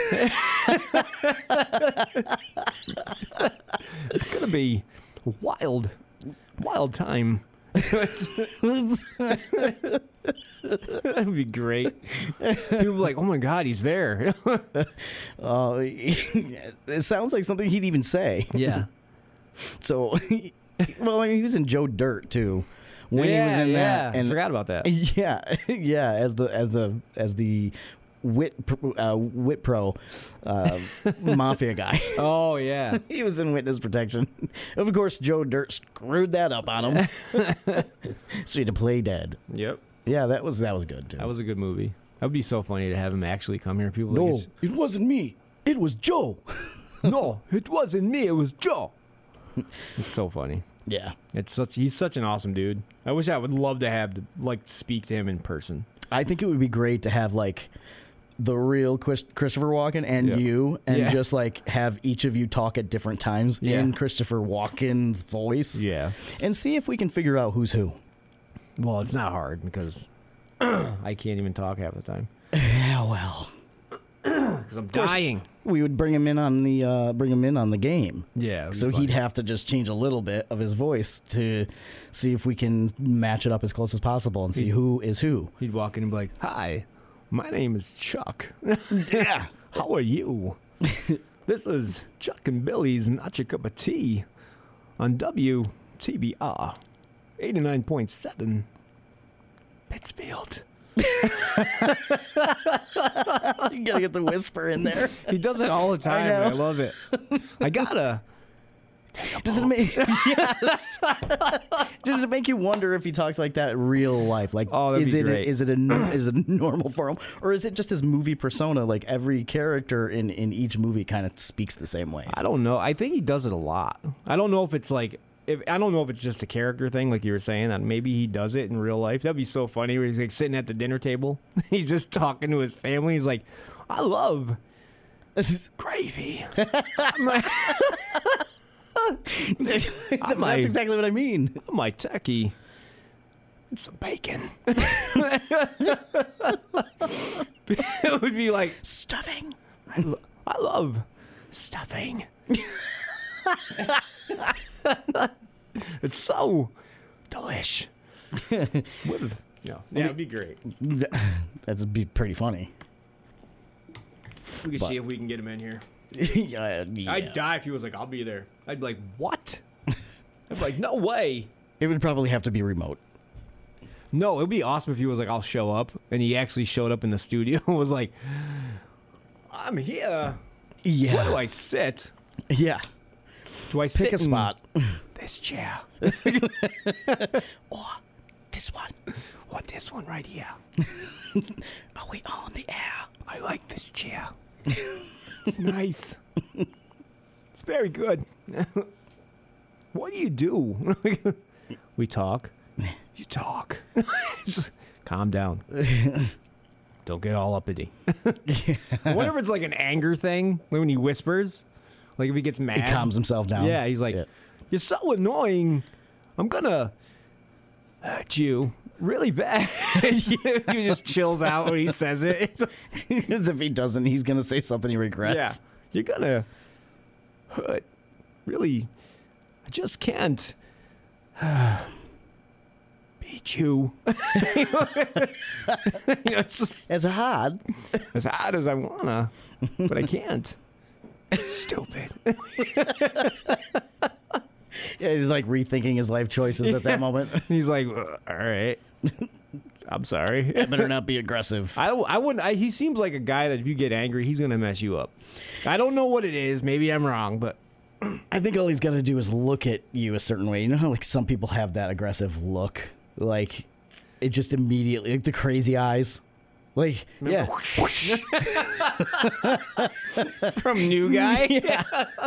It's gonna be a wild time. That'd be great. People be like, "Oh my God, he's there." It sounds like something he'd even say. Yeah. So, well, I mean, he was in Joe Dirt too. When he was in that, and I forgot about that. Yeah, as the Wit Pro mafia guy. Oh yeah, he was in Witness Protection. Of course, Joe Dirt screwed that up on him, so he had to play dead. Yep. Yeah, that was good too. That was a good movie. That would be so funny to have him actually come here. People No, like, it wasn't me. It was Joe. no, it wasn't me. It was Joe. It's so funny. Yeah, he's such an awesome dude. I wish I would love to have speak to him in person. I think it would be great to have like the real Christopher Walken and you, and just like have each of you talk at different times in Christopher Walken's voice. Yeah, and see if we can figure out who's who. Well, it's not hard because I can't even talk half the time. Yeah, well, because I'm dying. We would bring him in on the game. Yeah, so he'd have to just change a little bit of his voice to see if we can match it up as close as possible and see who is who. He'd walk in and be like, "Hi, my name is Chuck. Yeah, how are you? This is Chuck and Billy's Not Your Cup of Tea on WTBR 89.7 Pittsfield." You gotta get the whisper in there. He does it all the time. I love it. I gotta. Does it make yes? Does it make you wonder if he talks like that in real life? Like, is it a normal for him, or is it just his movie persona? Like every character in each movie kind of speaks the same way. I don't know. I think he does it a lot. I don't know if it's like. I don't know if it's just a character thing, like you were saying, that maybe he does it in real life. That'd be so funny where he's like sitting at the dinner table. He's just talking to his family. He's like, "I love gravy." That's exactly what I mean. My turkey and some bacon. It would be like stuffing. I love stuffing. It's so delish. It'd be great. That'd be pretty funny. We could see if we can get him in here. Yeah. I'd die if he was like, "I'll be there." I'd be like, "What?" I'd be like, "No way." It would probably have to be remote. No, it would be awesome if he was like, "I'll show up," and he actually showed up in the studio and was like, "I'm here. Yeah. Where do I sit?" Yeah. Do I pick a spot? This chair. Or this one. Or this one right here. Are we on the air? I like this chair. It's nice. It's very good. What do you do? We talk. You talk. Just calm down. Don't get all uppity. I wonder if it's like an anger thing, like when he whispers. Like if he gets mad. He calms himself down. Yeah, he's like, "You're so annoying. I'm gonna hurt you really bad." He just chills out when he says it. As if he doesn't, he's gonna say something he regrets. Yeah, you're gonna hurt. Really, I just can't beat you. It's just, as hard as I wanna, but I can't. Stupid. Yeah, he's like rethinking his life choices at that moment. He's like, "All right, I'm sorry. I better not be aggressive." I wouldn't. He seems like a guy that if you get angry, he's gonna mess you up. I don't know what it is. Maybe I'm wrong, but I think all he's got to do is look at you a certain way. You know how like some people have that aggressive look, like it just immediately, like the crazy eyes. Like, yeah. From New Guy? Yeah.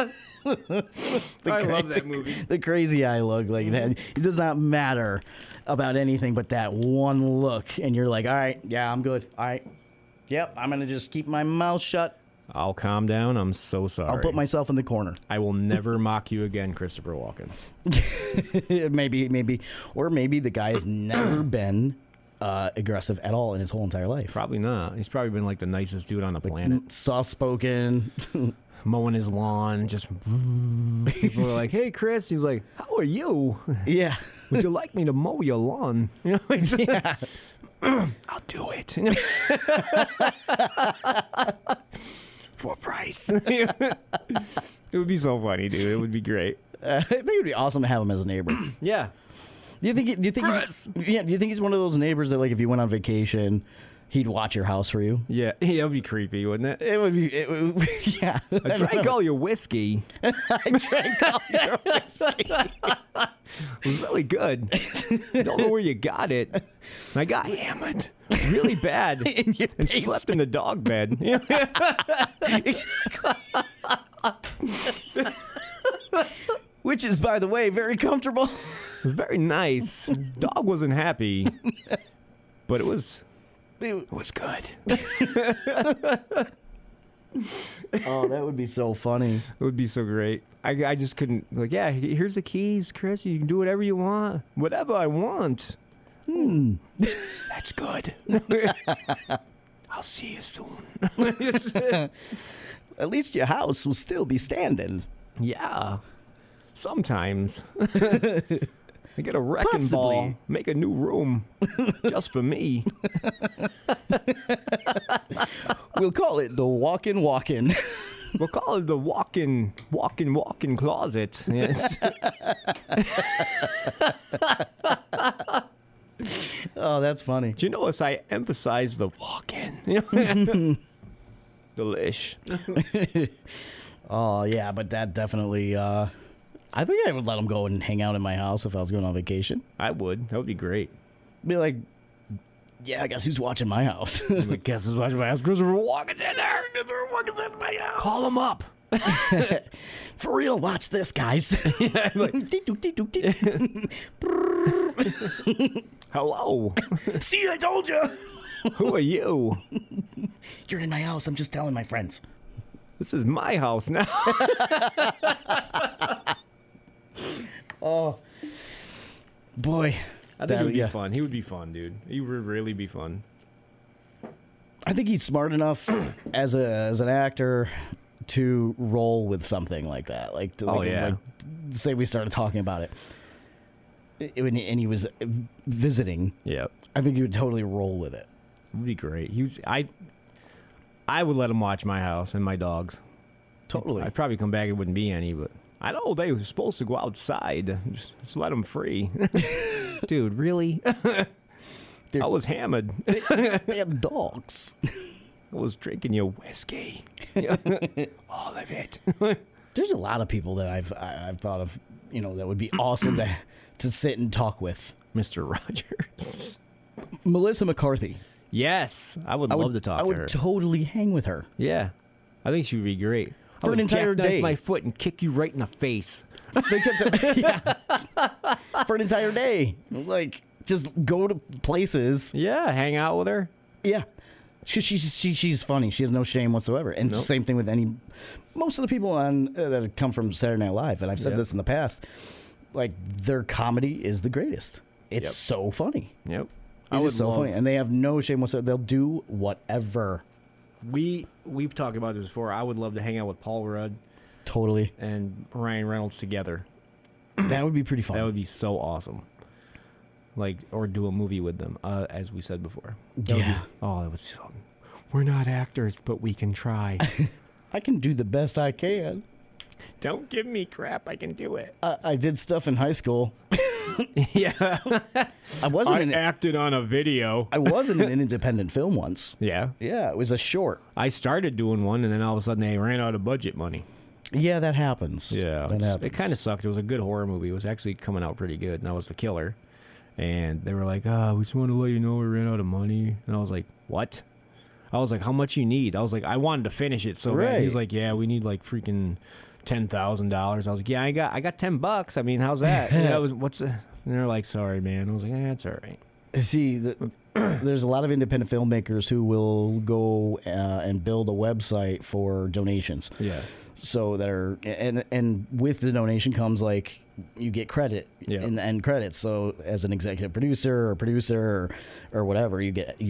I love that movie. The crazy eye look. Like, it does not matter about anything but that one look. And you're like, all right, yeah, I'm good. All right. Yep, I'm going to just keep my mouth shut. I'll calm down. I'm so sorry. I'll put myself in the corner. I will never mock you again, Christopher Walken. Maybe. Or maybe the guy has never been aggressive at all in his whole entire life. Probably not. He's probably been like the nicest dude on the planet. Soft-spoken. Mowing his lawn. Just people are like, "Hey, Chris." He's like, "How are you? Yeah. Would you like me to mow your lawn?" You know, yeah. I'll do it. For a price. It would be so funny, dude. It would be great. I think it would be awesome to have him as a neighbor. Yeah. Do you think he's one of those neighbors that, like, if you went on vacation, he'd watch your house for you? Yeah, that would be creepy, wouldn't it? It would be, yeah. I drank all your whiskey. I drank all your whiskey. It was really good. Don't know where you got it. I got hammered really bad and slept in the dog bed. Which is, by the way, very comfortable. It was very nice. Dog wasn't happy, but it was good. Oh, that would be so funny. It would be so great. I just couldn't, like, yeah, here's the keys, Chris. You can do whatever you want. Whatever I want. That's good. I'll see you soon. At least your house will still be standing. Yeah. Sometimes. I get a wrecking ball, make a new room just for me. We'll call it the walk-in. We'll call it the walk-in closet. Yes. Oh, that's funny. Do you notice I emphasize the walk-in? Delish. Oh, yeah, but that definitely... I think I would let him go and hang out in my house if I was going on vacation. I would. That would be great. Be like, yeah, I guess who's watching my house? Guess who's watching my house? Christopher Walken's in there. Christopher Walken's in my house. Call him up. For real, watch this, guys. Hello. See, I told you. Who are you? You're in my house. I'm just telling my friends. This is my house now. Oh, boy. I think it would be fun. He would be fun, dude. He would really be fun. I think he's smart enough as an actor to roll with something like that. Like, say we started talking about it, and he was visiting. Yeah, I think he would totally roll with it. It would be great. I would let him watch my house and my dogs. Totally. I'd probably come back. It wouldn't be any, but I know they were supposed to go outside. Just let them free. Dude, really? I was hammered. They have dogs. I was drinking your whiskey. All of it. There's a lot of people that I've thought of, that would be awesome to sit and talk with. Mr. Rogers. Melissa McCarthy. Yes, I would love to talk to her. I would totally hang with her. Yeah, I think she would be great. For an entire day. My foot and kick you right in the face. For an entire day. Like, just go to places. Yeah, hang out with her. Yeah. She's funny. She has no shame whatsoever. And same thing with most of the people on that come from Saturday Night Live, and I've said this in the past, like, their comedy is the greatest. It's so funny. Yep. It's so funny. And they have no shame whatsoever. They'll do whatever. We've talked about this before. I would love to hang out with Paul Rudd. Totally. And Ryan Reynolds together. That would be pretty fun. That would be so awesome. Like, or do a movie with them, as we said before. That would so... We're not actors, but we can try. I can do the best I can. Don't give me crap. I can do it. I did stuff in high school. Yeah. I acted on a video. I was in an independent film once. Yeah? Yeah, it was a short. I started doing one, and then all of a sudden they ran out of budget money. Yeah, that happens. Yeah. That happens. It kind of sucked. It was a good horror movie. It was actually coming out pretty good, and I was the killer. And they were like, we just want to let you know we ran out of money. And I was like, what? I was like, how much you need? I was like, I wanted to finish it so bad. He's like, yeah, we need like freaking $10,000. I was like, yeah, I got $10. I mean, how's that? And they're like, sorry, man. I was like, it's all right. See, there's a lot of independent filmmakers who will go and build a website for donations. Yeah. So that are and with the donation comes, like, you get credit in the end credits. So as an executive producer or whatever, you get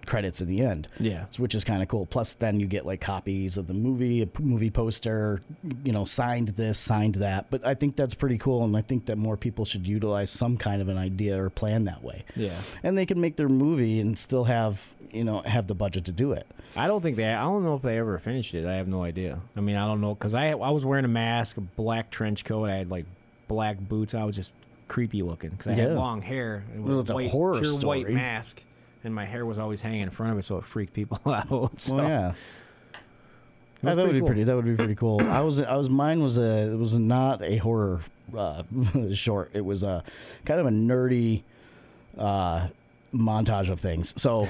credits in the end. Yeah. Which is kind of cool. Plus, then you get like copies of the movie, a movie poster, signed this, signed that. But I think that's pretty cool, and I think that more people should utilize some kind of an idea or plan that way. Yeah. And they can make their movie and still have the budget to do it. I don't know if they ever finished it. I have no idea. I mean, I don't know, because I was wearing a mask, a black trench coat, I had like black boots. I was just creepy looking because I had long hair. It was a white, horror pure story. white mask, and my hair was always hanging in front of it, so it freaked people out. So. Well, yeah. That would be cool. pretty. That would be pretty cool. Mine was not a horror short. It was a kind of a nerdy montage of things. So,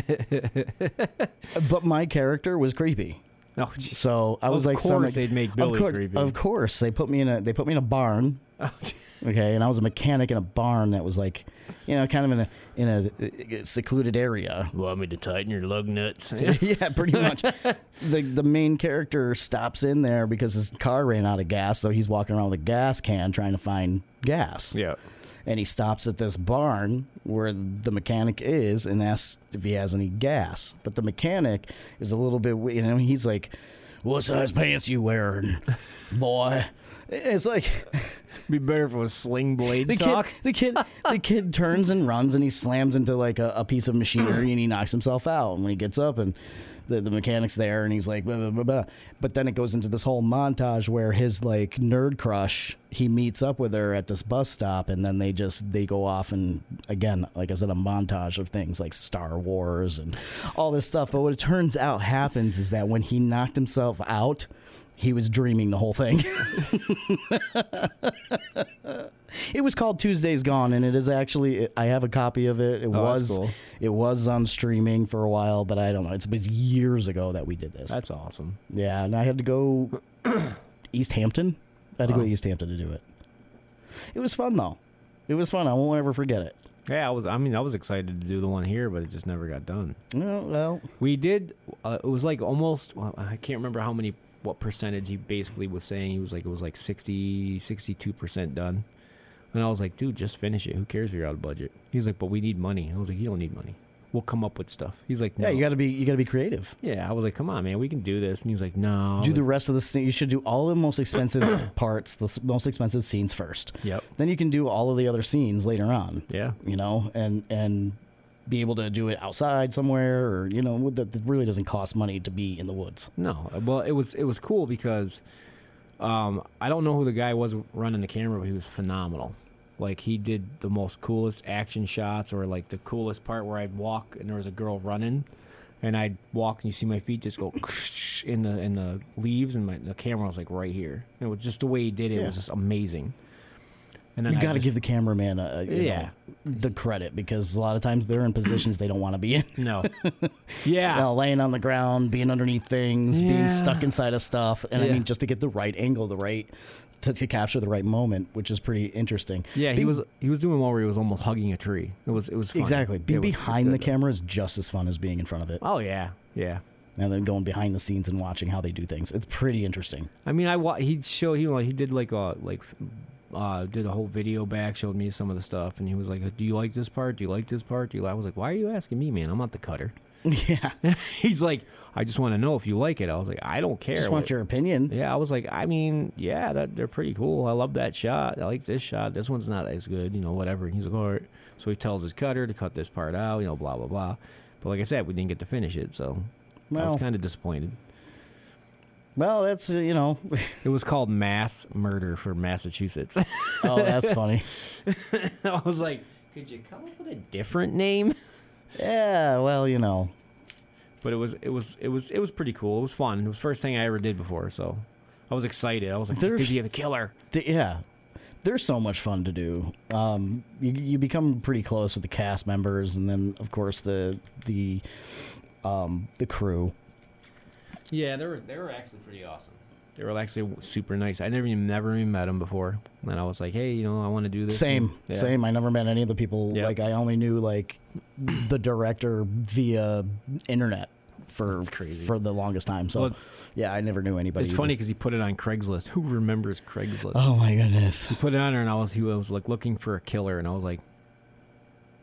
but my character was creepy. Oh, so I was like, of course they'd make Billy creepy. Of course, they put me in a barn. Okay, and I was a mechanic in a barn that was like, kind of in a secluded area. Want me to tighten your lug nuts? Yeah, pretty much. The main character stops in there because his car ran out of gas, so he's walking around with a gas can trying to find gas. Yeah. And he stops at this barn where the mechanic is and asks if he has any gas. But the mechanic is a little bit, he's like, "What size pants you wearing, boy?" It's like, be better if it was sling blade talk. The kid turns and runs and he slams into like a piece of machinery and he knocks himself out. And when he gets up and the mechanic's there and he's like, blah, blah, blah, blah. But then it goes into this whole montage where his like nerd crush, he meets up with her at this bus stop, and then they go off, and again, like I said, a montage of things like Star Wars and all this stuff. But what it turns out happens is that when he knocked himself out, he was dreaming the whole thing. It was called Tuesday's Gone, and it is actually, I have a copy of it. It was on streaming for a while, but I don't know. It was years ago that we did this. That's awesome. Yeah, and I had to go East Hampton. I had to go to East Hampton to do it. It was fun, though. It was fun. I won't ever forget it. Yeah, I was excited to do the one here, but it just never got done. Well, we did. It was like almost. Well, I can't remember what percentage he basically was saying. He was like, it was like 62% done. And I was like, dude, just finish it. Who cares if you're out of budget? He's like, but we need money. I was like, you don't need money. We'll come up with stuff. He's like, no. Yeah, you gotta be creative. Yeah, I was like, come on, man, we can do this. And he's like, no. Do the rest of the scene. You should do all the most expensive parts, the most expensive scenes first. Yep. Then you can do all of the other scenes later on. Yeah. And be able to do it outside somewhere, or that really doesn't cost money to be in the woods. No. Well, it was cool because I don't know who the guy was running the camera, but he was phenomenal. Like, he did the most coolest action shots, or like the coolest part where I'd walk and there was a girl running, and I'd walk and you see my feet just go in the leaves, and the camera was like right here. It was just the way he did it. It was just amazing. And then you got to give the cameraman the credit, because a lot of times they're in positions they don't want to be in. No. Yeah. Laying on the ground, being underneath things, being stuck inside of stuff, and I mean, just to get the right angle, to capture the right moment, which is pretty interesting. Yeah, he was doing one where he was almost hugging a tree. It was fun. Exactly. Being behind the camera is just as fun as being in front of it. Oh yeah, yeah. And then going behind the scenes and watching how they do things. It's pretty interesting. I mean, he did did a whole video back, showed me some of the stuff, and he was like, "Do you like this part? Do you like this part? I was like, "Why are you asking me, man? I'm not the cutter." Yeah. He's like, "I just want to know if you like it." I was like, "I don't care. Just want your opinion." Yeah, I was like, I mean, yeah, they're pretty cool. I love that shot. I like this shot. This one's not as good, whatever. And he's like, all right. So he tells his cutter to cut this part out, blah, blah, blah. But like I said, we didn't get to finish it, so I was kind of disappointed. Well, that's, It was called Mass Murder for Massachusetts. Oh, that's funny. I was like, could you come up with a different name? Yeah, well, But it was pretty cool. It was fun. It was the first thing I ever did before, so I was excited. I was like, did you have a killer? Yeah. They're so much fun to do. You become pretty close with the cast members, and then, of course, the crew. Yeah, they were actually pretty awesome. They were actually super nice. I never even met them before, and I was like, hey, I want to do this. Same. I never met any of the people. Yep. Like, I only knew the director via internet for the longest time. So, yeah, I never knew anybody. It's funny because he put it on Craigslist. Who remembers Craigslist? Oh my goodness! He put it on there, and he was like looking for a killer, and I was like,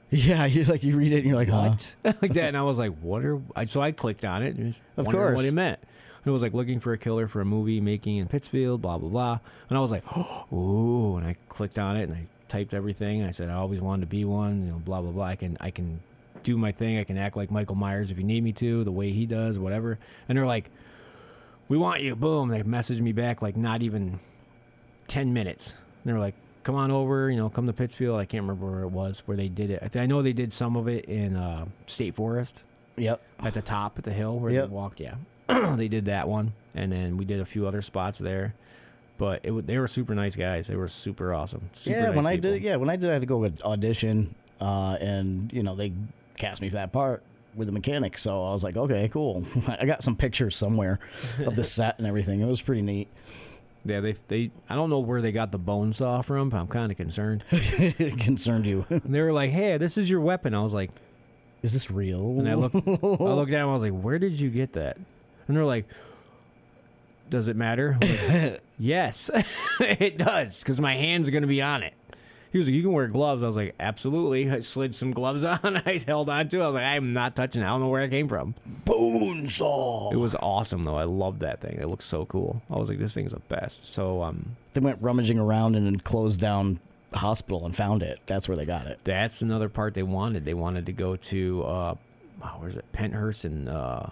Yeah, you read it and you're like, what? Like that, and I was like, so I clicked on it and just Of wondering course. what it meant. And it was like looking for a killer for a movie making in Pittsfield, blah blah blah. And I was like, ooh, and I clicked on it and I typed everything. And I said I always wanted to be one, blah blah blah. I can do my thing. I can act like Michael Myers if you need me to, the way he does, whatever. And they're like, we want you. Boom. They messaged me back like not even 10 minutes. And they're like, come on over, come to Pittsfield. I can't remember where it was, where they did it. I know they did some of it in State Forest. Yep. At the top, at the hill where Yep. they walked, yeah. They did that one, and then we did a few other spots there. But they were super nice guys. They were super awesome. Super nice when I people. did, I had to go audition, and they cast me for that part with the mechanic. So I was like, okay, cool. I got some pictures somewhere of the set and everything. It was pretty neat. Yeah, they I don't know where they got the bone saw from, but I'm kind of concerned. It concerned you. And they were like, hey, this is your weapon. I was like, is this real? And I looked down and I was like, where did you get that? And they're like, does it matter? I'm like, yes, it does, because my hand's going to be on it. He was like, you can wear gloves. I was like, absolutely. I slid some gloves on. I held on to it. I was like, I'm not touching it. I don't know where it came from. Bone saw. It was awesome, though. I loved that thing. It looked so cool. I was like, this thing's the best. So they went rummaging around and then closed down the hospital and found it. That's where they got it. That's another part they wanted. They wanted to go to, where's it? Penthurst in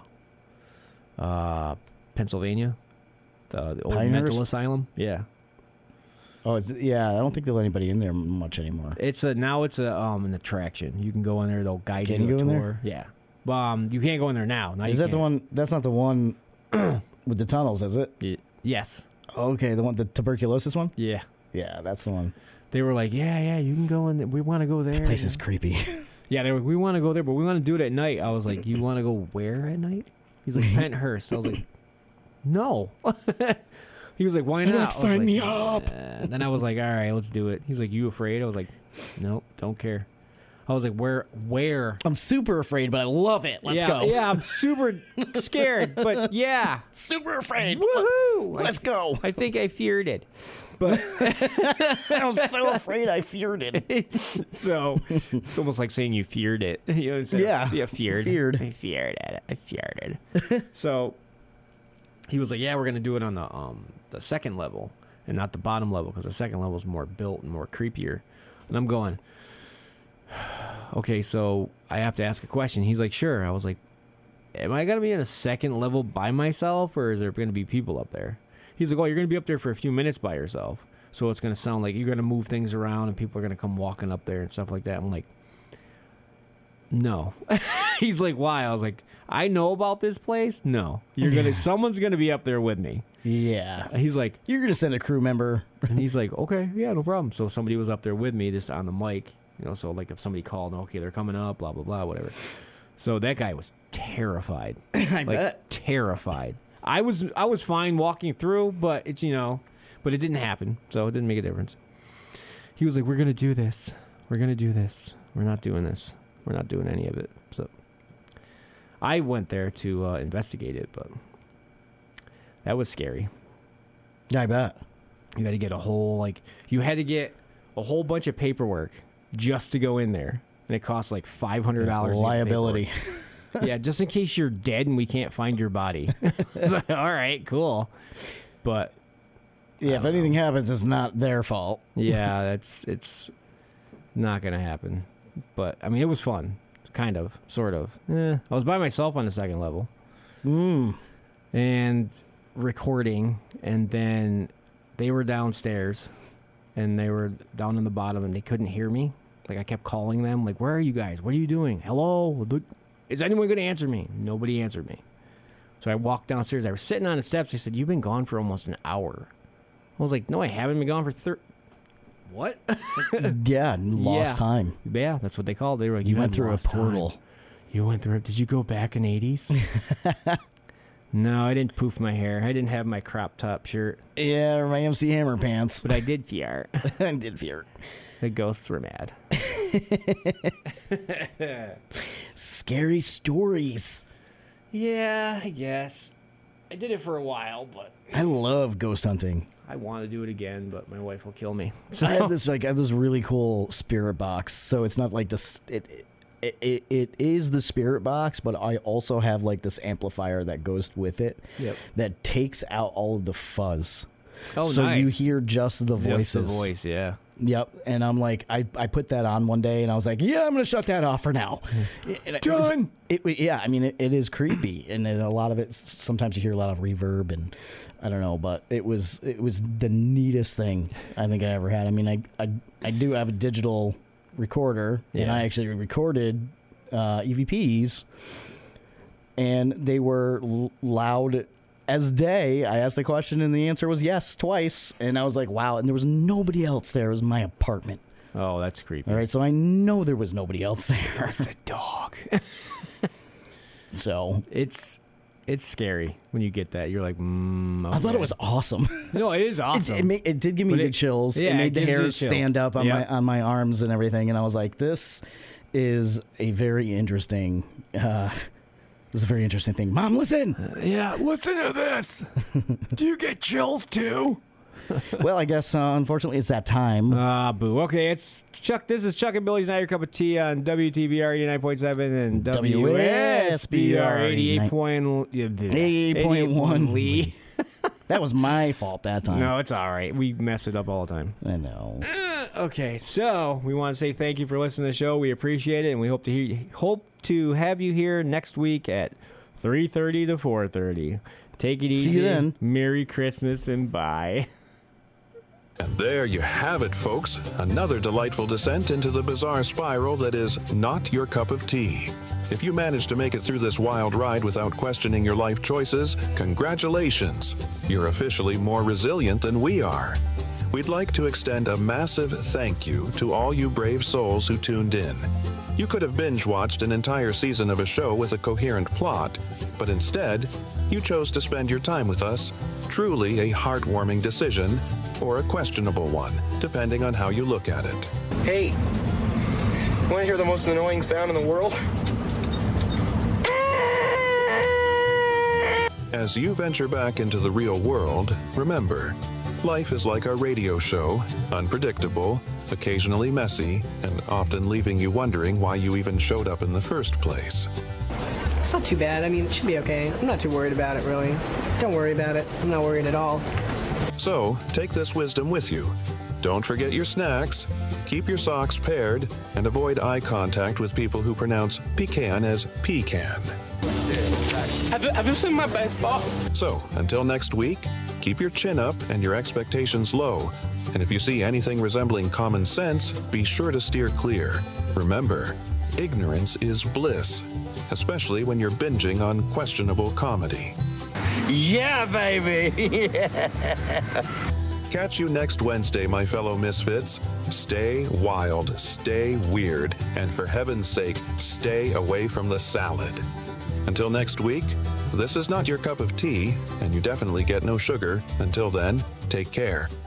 Pennsylvania. The old Pinehurst? mental asylum. Yeah. Oh, yeah. I don't think they'll let anybody in there much anymore. Now it's an attraction. You can go in there. They'll guide Can you you to go a in tour. Yeah. You can't go in there now. Is that the one? That's not the one with the tunnels, is it? Yes. Okay, the tuberculosis one? Yeah. Yeah, that's the one. They were like, yeah, you can go in there. We want to go there. That place is creepy. Yeah, they were like, we want to go there, but we want to do it at night. I was like, you want to go where at night? He's like, Penthurst. I was like, no. He was like, why not? Sign me up. Then I was like, all right, let's do it. He's like, you afraid? I was like, nope, don't care. I was like, where? I'm super afraid, but I love it. Let's go. Yeah, I'm super scared, but yeah. Super afraid. Woohoo! Let's go. I think I feared it. But I'm so afraid I feared it. So it's almost like saying you feared it. You know what I'm saying? Yeah. Yeah, feared. I feared it. I feared it. So he was like, yeah, we're going to do it on the second level and not the bottom level, because the second level is more built and more creepier. And I'm going, okay, so I have to ask a question. He's like, sure. I was like, am I going to be in a second level by myself, or is there going to be people up there? He's like, oh, you're going to be up there for a few minutes by yourself. So it's going to sound like you're going to move things around and people are going to come walking up there and stuff like that. I'm like, no. He's like, why? I was like, I know about this place. No. Someone's going to be up there with me. Yeah. He's like, you're going to send a crew member. And he's like, okay, yeah, no problem. So somebody was up there with me just on the mic. So like if somebody called, okay, they're coming up, blah, blah, blah, whatever. So that guy was terrified. I bet. Terrified. I was fine walking through, but it's, but it didn't happen, so it didn't make a difference. He was like, we're going to do this. We're going to do this. We're not doing this. We're not doing any of it. So I went there to investigate it, but that was scary. Yeah, I bet. You had to get a whole bunch of paperwork just to go in there, and it cost like $500. Liability. Yeah, just in case you're dead and we can't find your body. It's like, all right, cool. But yeah, if anything happens, it's not their fault. Yeah, it's not gonna happen. But I mean, it was fun, kind of, sort of. I was by myself on the second level, and recording, and then they were downstairs, and they were down in the bottom, and they couldn't hear me. Like I kept calling them, like, "Where are you guys? What are you doing? Hello." Is anyone going to answer me? Nobody answered me. So I walked downstairs. I was sitting on the steps. They said, you've been gone for almost an hour. I was like, no, I haven't been gone for What? Yeah, lost time. Yeah, that's what they called it. They were like, you went through a portal. Time. You went through it. Did you go back in 80s? No, I didn't poof my hair. I didn't have my crop top shirt. Yeah, or my MC Hammer pants. But I did fart. I did fart. The ghosts were mad. Scary stories. Yeah, I guess. I did it for a while, but I love ghost hunting. I want to do it again, but my wife will kill me. I have this really cool spirit box. So it's not like this. It is the spirit box, but I also have like this amplifier that goes with it. Yep. That takes out all of the fuzz. Oh, so nice. you hear just the voices. Just the voice, yeah. Yep. And I'm like, I put that on one day, and I was like, yeah, I'm going to shut that off for now. Done. Yeah, I mean, it is creepy, and a lot of it. Sometimes you hear a lot of reverb, and I don't know, but it was the neatest thing I think I ever had. I mean, I do have a digital recorder, and I actually recorded EVPs, and they were loud as day. I asked the question, and the answer was yes twice, and I was like, wow. And there was nobody else there. It was my apartment. Oh, that's creepy. All right, so I know there was nobody else there. It's the dog. So it's scary when you get that. You're like, okay. I thought it was awesome. No, it is awesome. It did give me the chills. Yeah, it made the gives you hair chills. stand up on my arms and everything, and I was like, this is a very interesting. This is a very interesting thing. Mom, listen. Yeah, listen to this. Do you get chills too? Well, I guess unfortunately it's that time. Boo. Okay, it's Chuck. This is Chuck and Billy's Not Your Cup of Tea on WTBR 89.7 and WSBR 88.1 Lee. That was my fault that time. No, it's all right. We mess it up all the time. I know. Okay, so we want to say thank you for listening to the show. We appreciate it, and we hope to have you here next week at 3:30 to 4:30. Take it easy. See you then. Merry Christmas and bye. And there you have it, folks. Another delightful descent into the bizarre spiral that is not your cup of tea. If you managed to make it through this wild ride without questioning your life choices, congratulations. You're officially more resilient than we are. We'd like to extend a massive thank you to all you brave souls who tuned in. You could have binge-watched an entire season of a show with a coherent plot, but instead, you chose to spend your time with us. Truly a heartwarming decision, or a questionable one, depending on how you look at it. Hey, want to hear the most annoying sound in the world? As you venture back into the real world, remember, life is like our radio show, unpredictable, occasionally messy, and often leaving you wondering why you even showed up in the first place. It's not too bad. I mean, it should be okay. I'm not too worried about it, really. Don't worry about it. I'm not worried at all. So, take this wisdom with you. Don't forget your snacks, keep your socks paired, and avoid eye contact with people who pronounce pecan as pecan. Have you seen my baseball? So, until next week, keep your chin up and your expectations low. And if you see anything resembling common sense, be sure to steer clear. Remember, ignorance is bliss, especially when you're binging on questionable comedy. Yeah, baby! Catch you next Wednesday, my fellow misfits. Stay wild, stay weird, and for heaven's sake, stay away from the salad. Until next week, this is not your cup of tea, and you definitely get no sugar. Until then, take care.